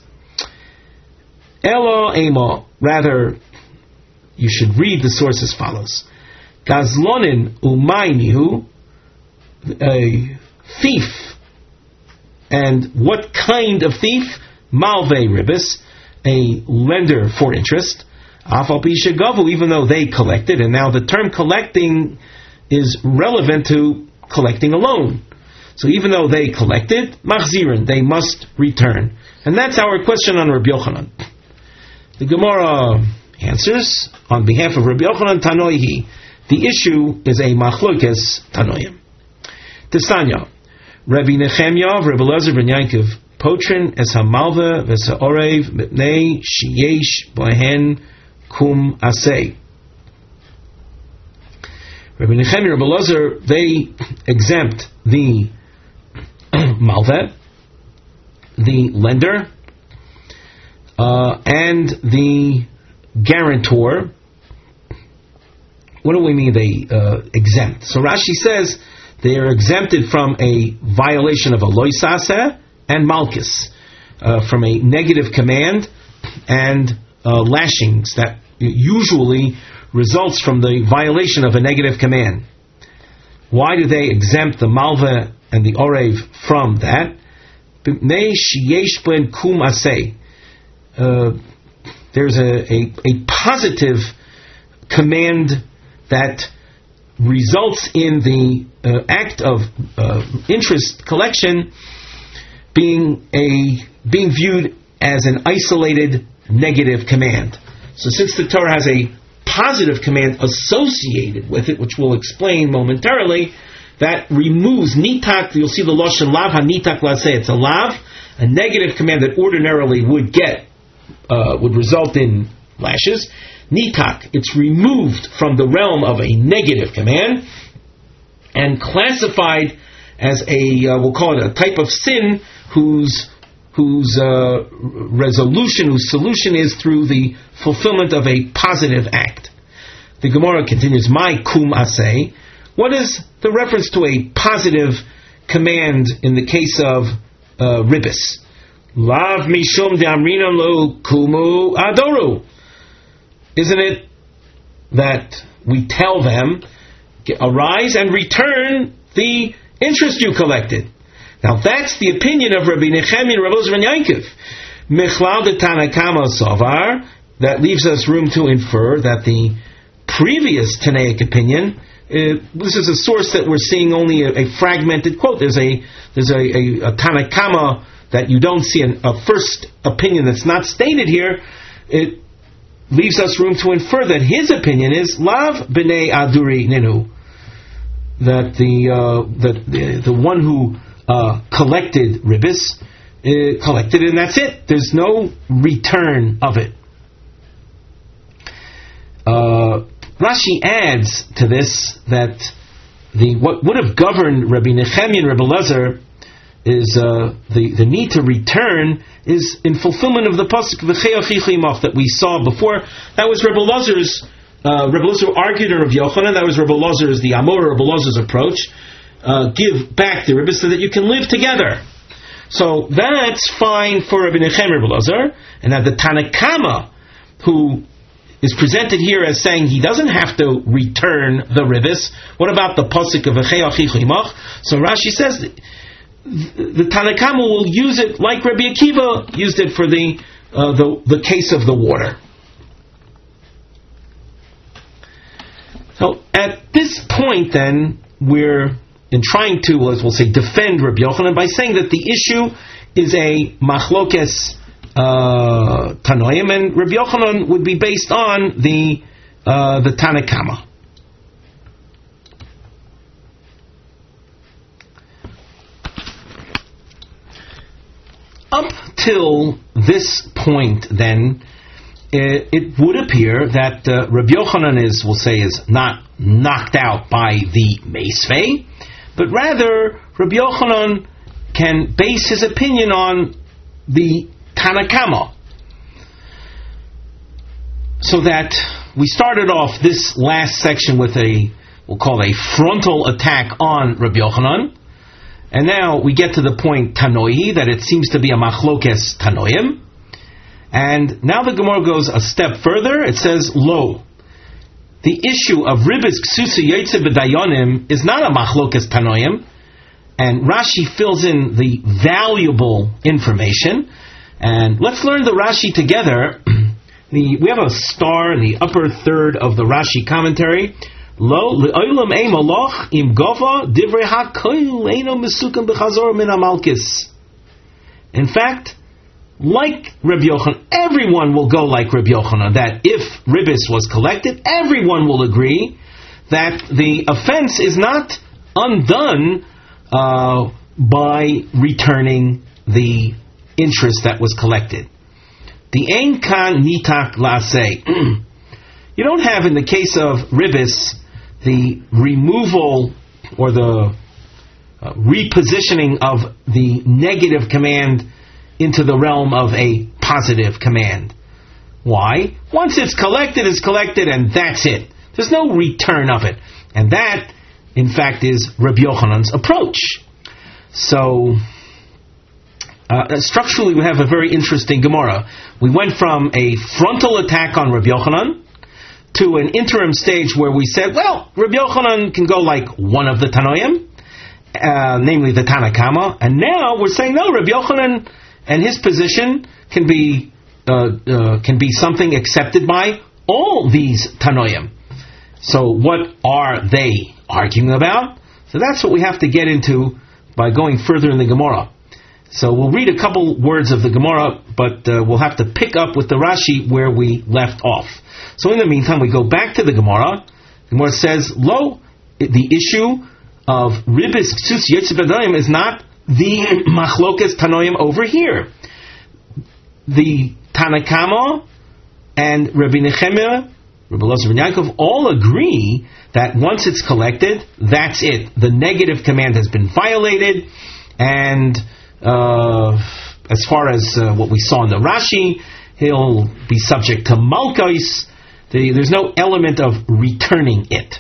Elo emo, rather, you should read the source as follows. Gazlonin umaynihu, a thief. And what kind of thief? Malve ribis, a lender for interest. Afal pi shegavu, even though they collected, and now the term collecting is relevant to collecting a loan. So even though they collected, machzirin, they must return. And that's our question on Rabbi Yochanan. The Gemara answers on behalf of Rabbi Yochanan Tanoihi. The issue is a machlokes Tanoim. Tistanya, Rabbi Nechemya, Rabbi Elazar ben Yankov, potrin es hamalva ves haorev mipnei sheyesh bohen kum asay. Rabbi Nechemya, Rabbi Elazar, they exempt the malva, the lender, uh, and the guarantor. What do we mean they uh, exempt? So Rashi says they are exempted from a violation of a loisaseh and malchus, uh, from a negative command and uh, lashings that usually results from the violation of a negative command. Why do they exempt the malva and the orev from that? Uh, there's a, a, a positive command that results in the uh, act of uh, interest collection being a being viewed as an isolated negative command. So since the Torah has a positive command associated with it, which we'll explain momentarily, that removes nitak. You'll see the lashon lav hanitak laseh. It's a lav, a negative command that ordinarily would get uh, would result in lashes. Nitak, it's removed from the realm of a negative command and classified as a, uh, we'll call it a type of sin whose whose uh, resolution, whose solution is through the fulfillment of a positive act. The Gemara continues, my kum asay. What is the reference to a positive command in the case of uh, ribis? Lav mishum de'amrina lo kumu adoru. Isn't it that we tell them, arise and return the interest you collected? Now that's the opinion of Rabbi Nechemya and Rabbi Elazar ben Yankov. Michlal de Tanakama Savar, that leaves us room to infer that the previous Tanaic opinion, uh, this is a source that we're seeing only a, a fragmented quote. There's a there's a, a, a Tanakama that you don't see an, a first opinion that's not stated here. It leaves us room to infer that his opinion is Lav b'nei aduri ninu, that the uh, the, the the one who uh, collected ribis uh, collected it, and that's it. There's no return of it. Uh, Rashi adds to this that the what would have governed Rabbi Nechemya and Rabbi Elazar is uh, the the need to return is in fulfillment of the pasuk v'cheyachichimach that we saw before. That was Rabbi Elazar's. Uh, Rabbi Elazar argued in Rabbi Yochanan. That was Rabbi Elazar's, the Amor Rabbi Elazar's approach. Uh, give back the ribis so that you can live together. So that's fine for Rabbi Nechemya and Rabbi Elazar. And now the Tanakama, who is presented here as saying he doesn't have to return the ribis. What about the pasuk of v'cheyachichimach? So Rashi says that the Tanakama will use it like Rabbi Akiva used it for the uh, the, the case of the water. So at this point, then, we're in trying to, as we'll say, defend Rabbi Yochanan by saying that the issue is a machlokes uh, Tanoim, and Rabbi Yochanan would be based on the uh, the Tanakama. Up till this point, then, it, it would appear that uh, Rabbi Yochanan is, we'll say, is not knocked out by the Meisvei, but rather Rabbi Yochanan can base his opinion on the Tana Kama. So that we started off this last section with a, we'll call it a frontal attack on Rabbi Yochanan, and now we get to the point Tanoi, that it seems to be a machlokes Tanoim. And now the Gemara goes a step further. It says, Lo, the issue of Ribis Ksusa Yotze B'Dayanim is not a machlokes Tanoim, and Rashi fills in the valuable information. And let's learn the Rashi together. the, we have a star in the upper third of the Rashi commentary. Lo le'olam ei malach im gova divrei hakoil eino mesukim b'chazor min hamalkis. In fact, like Rabbi Yochanan, everyone will go like Rabbi Yochanan, that if Ribis was collected, everyone will agree that the offense is not undone uh, by returning the interest that was collected. The ein kan nitak la'aseh. You don't have, in the case of Ribis, the removal or the uh, repositioning of the negative command into the realm of a positive command. Why? Once it's collected, it's collected, and that's it. There's no return of it. And that, in fact, is Rabbi Yochanan's approach. So, uh, structurally, we have a very interesting Gemara. We went from a frontal attack on Rabbi Yochanan to an interim stage where we said, well, Rabbi Yochanan can go like one of the Tanoim, uh, namely the Tana Kama, and now we're saying, no, Rabbi Yochanan and his position can be uh, uh, can be something accepted by all these Tanoim. So what are they arguing about? So that's what we have to get into by going further in the Gemara. So we'll read a couple words of the Gemara, but uh, we'll have to pick up with the Rashi where we left off. So in the meantime, we go back to the Gemara. The Gemara says, Lo, the issue of Ribis Ksus Yotze B'Dayanim is not the Machlokas Tanoim over here. The Tana Kama and Rabbi Nechemia, Rabbi Elazar ben Yaakov, all agree that once it's collected, that's it. The negative command has been violated, and uh, as far as uh, what we saw in the Rashi, he'll be subject to Malkos. The, there's no element of returning it.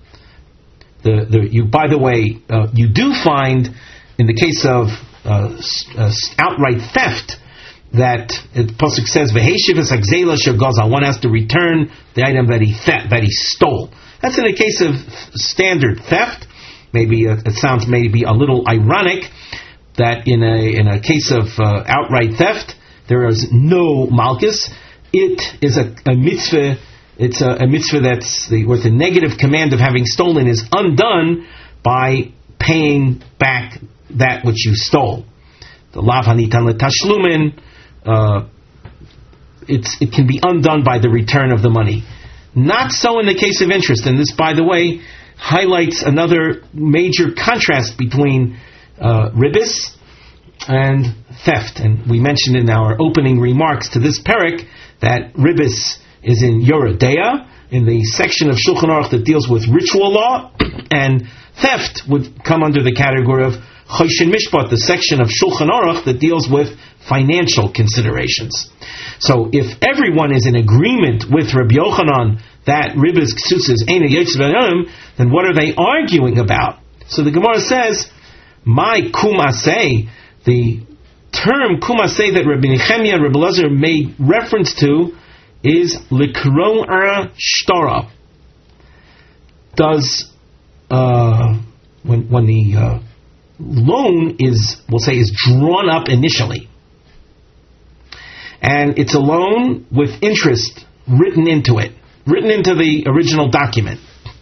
The, the, you, by the way, uh, you do find, in the case of uh, uh, outright theft, that the pasuk says, "V'heishivas hagzela shegaza." One has to return the item that he theft, that he stole. That's in the case of standard theft. Maybe uh, it sounds maybe a little ironic that in a in a case of uh, outright theft there is no malchus. It is a, a mitzvah. It's a, a mitzvah that's the, where the negative command of having stolen is undone by paying back that which you stole. The lav hanitan letashlumin, uh, it's it can be undone by the return of the money. Not so in the case of interest, and this, by the way, highlights another major contrast between uh, ribis and theft. And we mentioned in our opening remarks to this parak that ribis is in Yoredeya, in the section of Shulchan Aruch that deals with ritual law, and theft would come under the category of Choshen Mishpat, the section of Shulchan Aruch that deals with financial considerations. So if everyone is in agreement with Rabbi Yochanan that ribis ksus is eina yotze b'dayanim, then what are they arguing about? So the Gemara says, "My kumasei," the term kumasei that Rabbi Nechemia and Rabbi Elazar made reference to is likro'ar shtora. Does uh, when when the uh, loan is, we'll say, is drawn up initially, and it's a loan with interest written into it, written into the original document.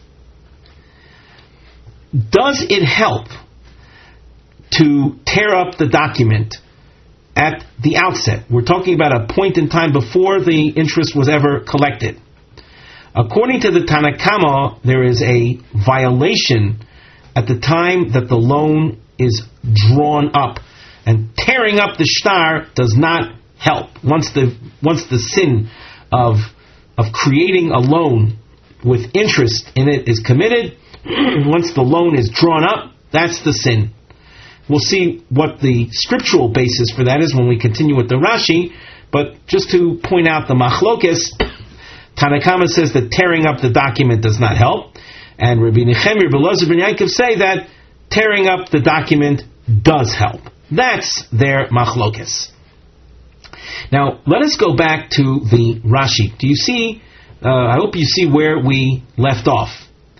Does it help to tear up the document at the outset? We're talking about a point in time before the interest was ever collected. According to the Tana Kama, there is a violation at the time that the loan is drawn up, and tearing up the shtar does not help. Once the once the sin of of creating a loan with interest in it is committed, once the loan is drawn up, that's the sin. We'll see what the scriptural basis for that is when we continue with the Rashi, but just to point out the machlokes, Tanakama says that tearing up the document does not help, and Rabbi Nechemia, Rabbi Elazar ben Yaakov say that tearing up the document does help. That's their machlokes. Now, let us go back to the Rashi. Do you see, uh, I hope you see where we left off.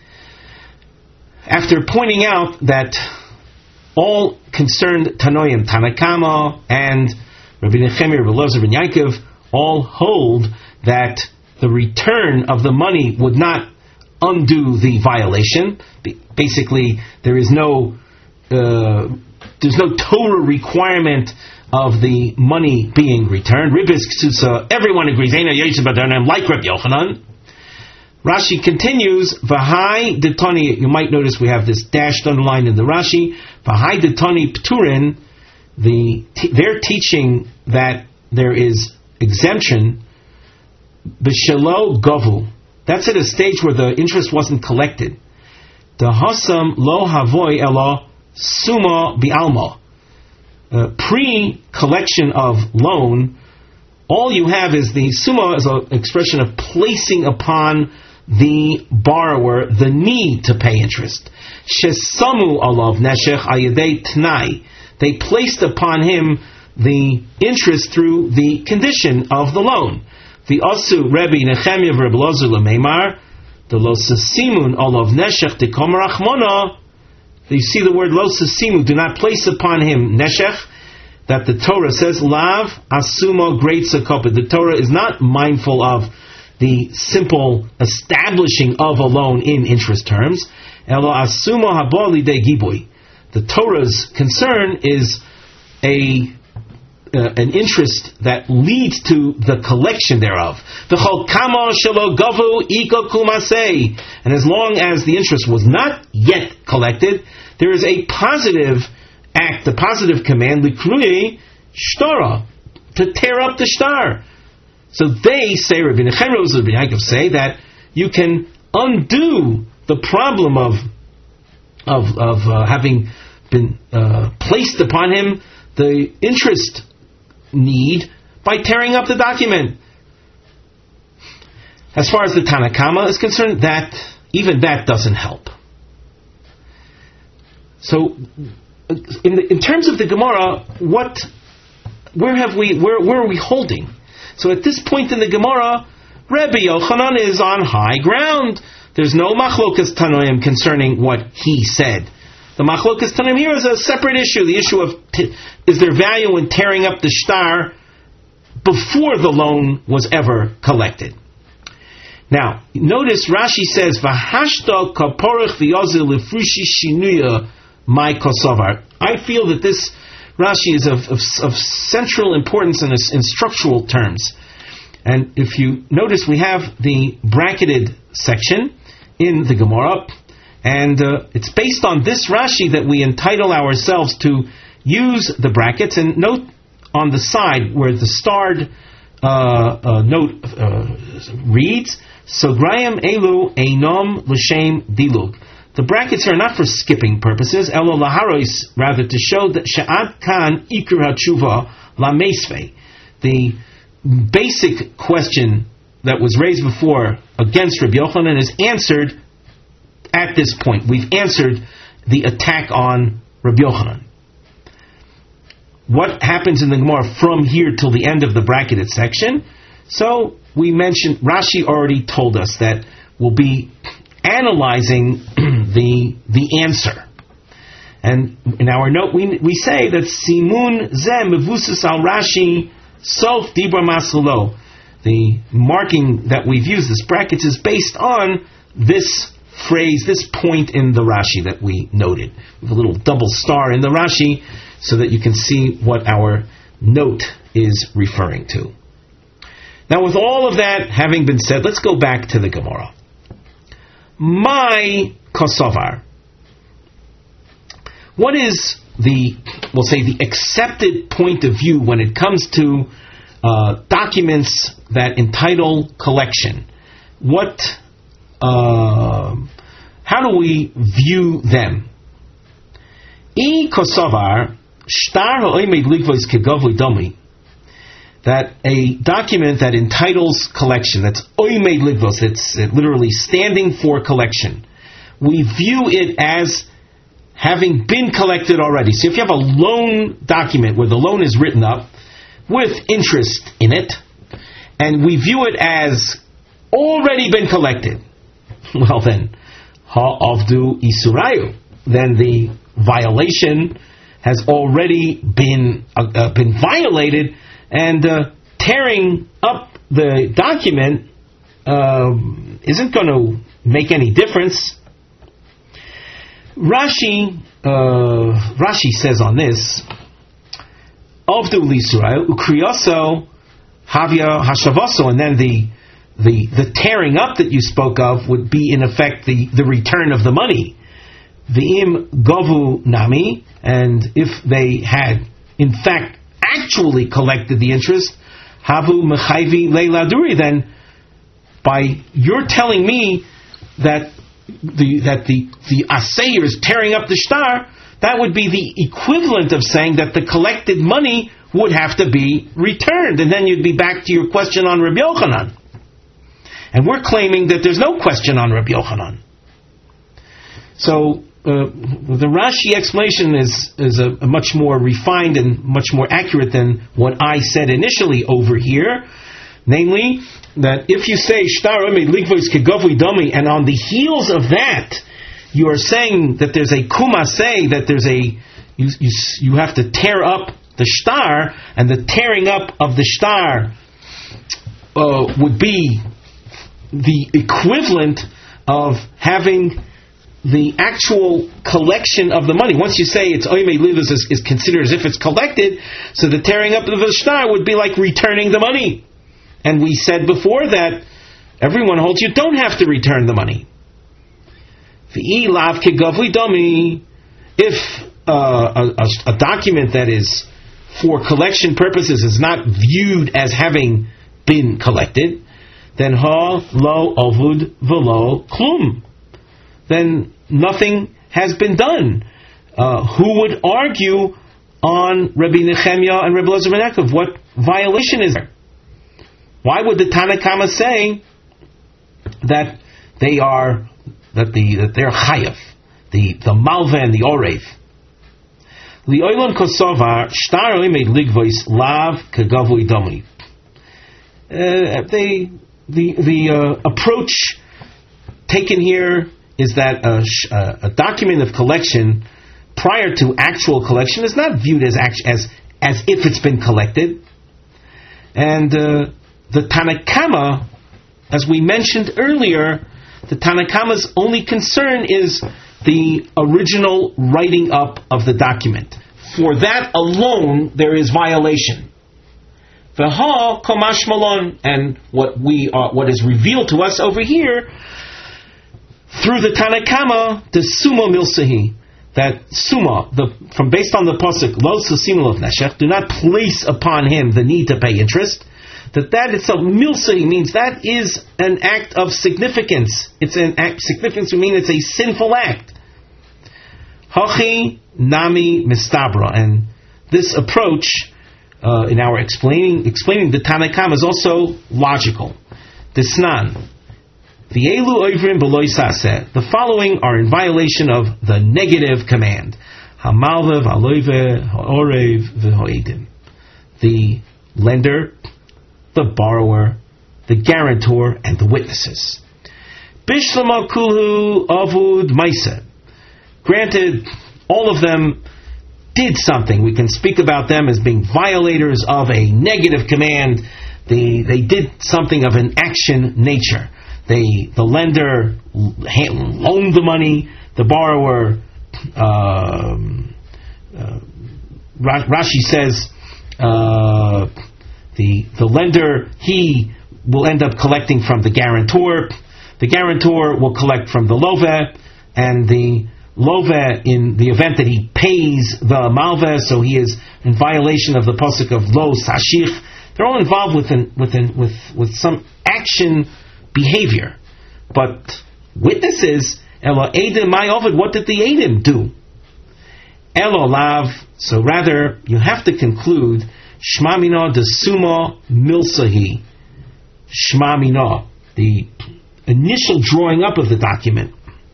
After pointing out that all concerned Tanoim, Tanakama and Rabbi Nechemia, Rabbi Elazar ben Yaakov, all hold that the return of the money would not undo the violation. Basically, there is no uh, there's no Torah requirement of the money being returned. Ribis Ksusa, everyone agrees. Like Rabbi Yochanan. Rashi continues, V'hai detoni, you might notice we have this dashed underlined in the Rashi, V'hai detoni pturin, the, they're teaching that there is exemption, B'shelo govu, that's at a stage where the interest wasn't collected. The hasam lo havoi elo suma bi'alma. Uh, pre-collection of loan, all you have is the summa is an expression of placing upon the borrower the need to pay interest. Shesamu alav neshech ayedei tnai. They placed upon him the interest through the condition of the loan. The asu Rebbe Nechemia v'Rebbe Elazar lemeimar the lo sesimun alav neshech dekom rachmona. You see the word lo sesimu, do not place upon him neshech, that the Torah says lav asumo great sakopet. The Torah is not mindful of the simple establishing of a loan in interest terms. Elo asumo habo lidei gibui. The Torah's concern is a uh, an interest that leads to the collection thereof. V'chol kama shelo gavu iko kumasei. And as long as the interest was not yet collected, there is a positive act, a positive command, likrui shtara, to tear up the shtar. So they say, Rabbi Nechemia and Rabbi Yaakov say that you can undo the problem of of of uh, having been uh, placed upon him the interest need by tearing up the document. As far as the Tanakama is concerned, that even that doesn't help. So, in the, in terms of the Gemara, what, where have we, where where are we holding? So at this point in the Gemara, Rebbe Yochanan is on high ground. There's no machlokas tanoim concerning what he said. The machlokas tanoim here is a separate issue. The issue of t- is there value in tearing up the shtar before the loan was ever collected. Now, notice Rashi says, "V'hashta kaporach v'yazil lefrushi shinuya my kosovar." I feel that this Rashi is of, of, of central importance in, in structural terms. And if you notice, we have the bracketed section in the Gemara, and uh, it's based on this Rashi that we entitle ourselves to use the brackets. And note on the side where the starred uh, uh, note uh, reads, Sograyim elu einom l'shem dilug. The brackets are not for skipping purposes, elo laharos, rather to show that she'ad kan ikr hatshuva la meisvei. The basic question that was raised before against Rabbi Yochanan is answered at this point. We've answered the attack on Rabbi Yochanan. What happens in the Gemara from here till the end of the bracketed section? So we mentioned, Rashi already told us that we'll be analyzing the the answer. And in our note, we we say that Simun Zeh Mevusas al Rashi Sof Dibra Masalo. The marking that we've used, this brackets, is based on this phrase, this point in the Rashi that we noted. We have a little double star in the Rashi so that you can see what our note is referring to. Now, with all of that having been said, let's go back to the Gemara. My kosovar. What is the, we'll say, the accepted point of view when it comes to uh, documents that entitle collection. What, uh, how do we view them? I kosovar shtar ha'omed ligvos kegavli domi. That a document that entitles collection, that's oimed ligvos, it's literally standing for collection. We view it as having been collected already. So if you have a loan document where the loan is written up with interest in it, and we view it as already been collected, well then, ha'avdu isurayu, then the violation has already been uh, uh, been violated, and uh, tearing up the document uh, isn't going to make any difference. Rashi uh, Rashi says on this, Avdu l'Yisrael ukriyaso havya hashavaso, and then the the the tearing up that you spoke of would be in effect the, the return of the money. V'im gavu nami, and if they had in fact actually collected the interest, havu mechayvi leiladuri, then by your telling me that the that the the asayer is tearing up the shtar, that would be the equivalent of saying that the collected money would have to be returned, and then you'd be back to your question on Rabbi Yochanan. And we're claiming that there's no question on Rabbi Yochanan. So uh, the Rashi explanation is is a, a much more refined and much more accurate than what I said initially over here. Namely, that if you say shtar omed ligvos kegavli domi, and on the heels of that you are saying that there's a kumaseh, that there's a you, you you have to tear up the shtar, and the tearing up of the shtar uh, would be the equivalent of having the actual collection of the money. Once you say it's oimei livus is, is considered as if it's collected, so the tearing up of the shtar would be like returning the money. And we said before that everyone holds you don't have to return the money. V'i lav kegavli domi, if uh, a, a, a document that is for collection purposes is not viewed as having been collected, then ha lo avud velo klum, then nothing has been done. Uh, who would argue on Rabbi Nechemia and Rabbi Elazar ben Yaakov? What violation is there? Why would the Tanakama say that they are that the that they're chayav, the the malva and the orev? Li'olam kosovar shtar oimed ligvos lav kegavli domi. They the the uh, approach taken here is that a, a document of collection prior to actual collection is not viewed as as as if it's been collected, and uh, the Tanakama, as we mentioned earlier, the Tanakama's only concern is the original writing up of the document. For that alone, there is violation. V'ha komash malon, and what we are, what is revealed to us over here through the Tanakama, the summa milsahi, that summa, the from based on the pasuk lo susimu of neshech, do not place upon him the need to pay interest. That that itself, milsahi, means that is an act of significance. It's an act significance. We mean it's a sinful act. Hachi nami mistabra, and this approach uh, in our explaining explaining the Tanakam is also logical. Disnan, v'elu oivrim b'lo yisaseh. The following are in violation of the negative command. Hamalva v'aloive ha'orev v'hoedim. The lender, the borrower, the guarantor, and the witnesses. Bishlama kulhu avud maisa. Granted, all of them did something. We can speak about them as being violators of a negative command. They they did something of an action nature. They the lender loaned the money. The borrower, um, uh, Rashi says, uh, the the lender, he will end up collecting from the guarantor. The guarantor will collect from the loveh, and the loveh, in the event that he pays the malveh, so he is in violation of the pasuk of lo sashich They're all involved with an, with an, with with some action behavior. But witnesses, Elo Eidim, my Ovid, what did the Eidim do? Elo Lav, so rather you have to conclude Shma Mina de Suma Milsahi. Shma Mina, the initial drawing up of the document,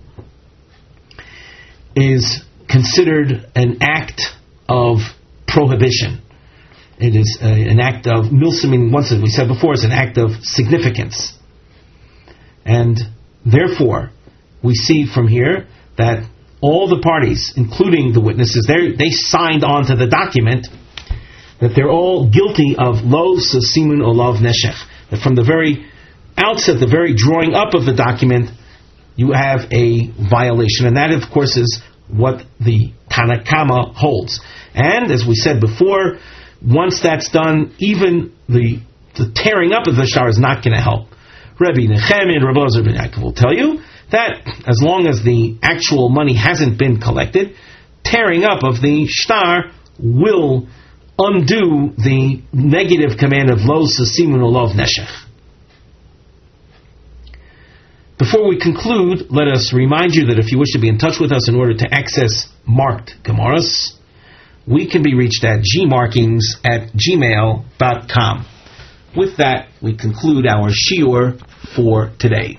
is considered an act of prohibition. It is a, an act of milsa, meaning, once as we said before, is an act of significance. And therefore, we see from here that all the parties, including the witnesses, they signed on to the document that they're all guilty of lo sasimun olav neshech. That from the very outset, the very drawing up of the document, you have a violation. And that, of course, is what the Tanakama holds. And, as we said before, once that's done, even the, the tearing up of the shtar is not going to help. Rabbi Nechemi and Rabbi Elazar ben Yaakov will tell you that as long as the actual money hasn't been collected, tearing up of the shtar will undo the negative command of lo sasimun olav neshech. Before we conclude, let us remind you that if you wish to be in touch with us in order to access marked Gemaras, we can be reached at gmarkings at gmail dot com. With that, we conclude our shiur for today.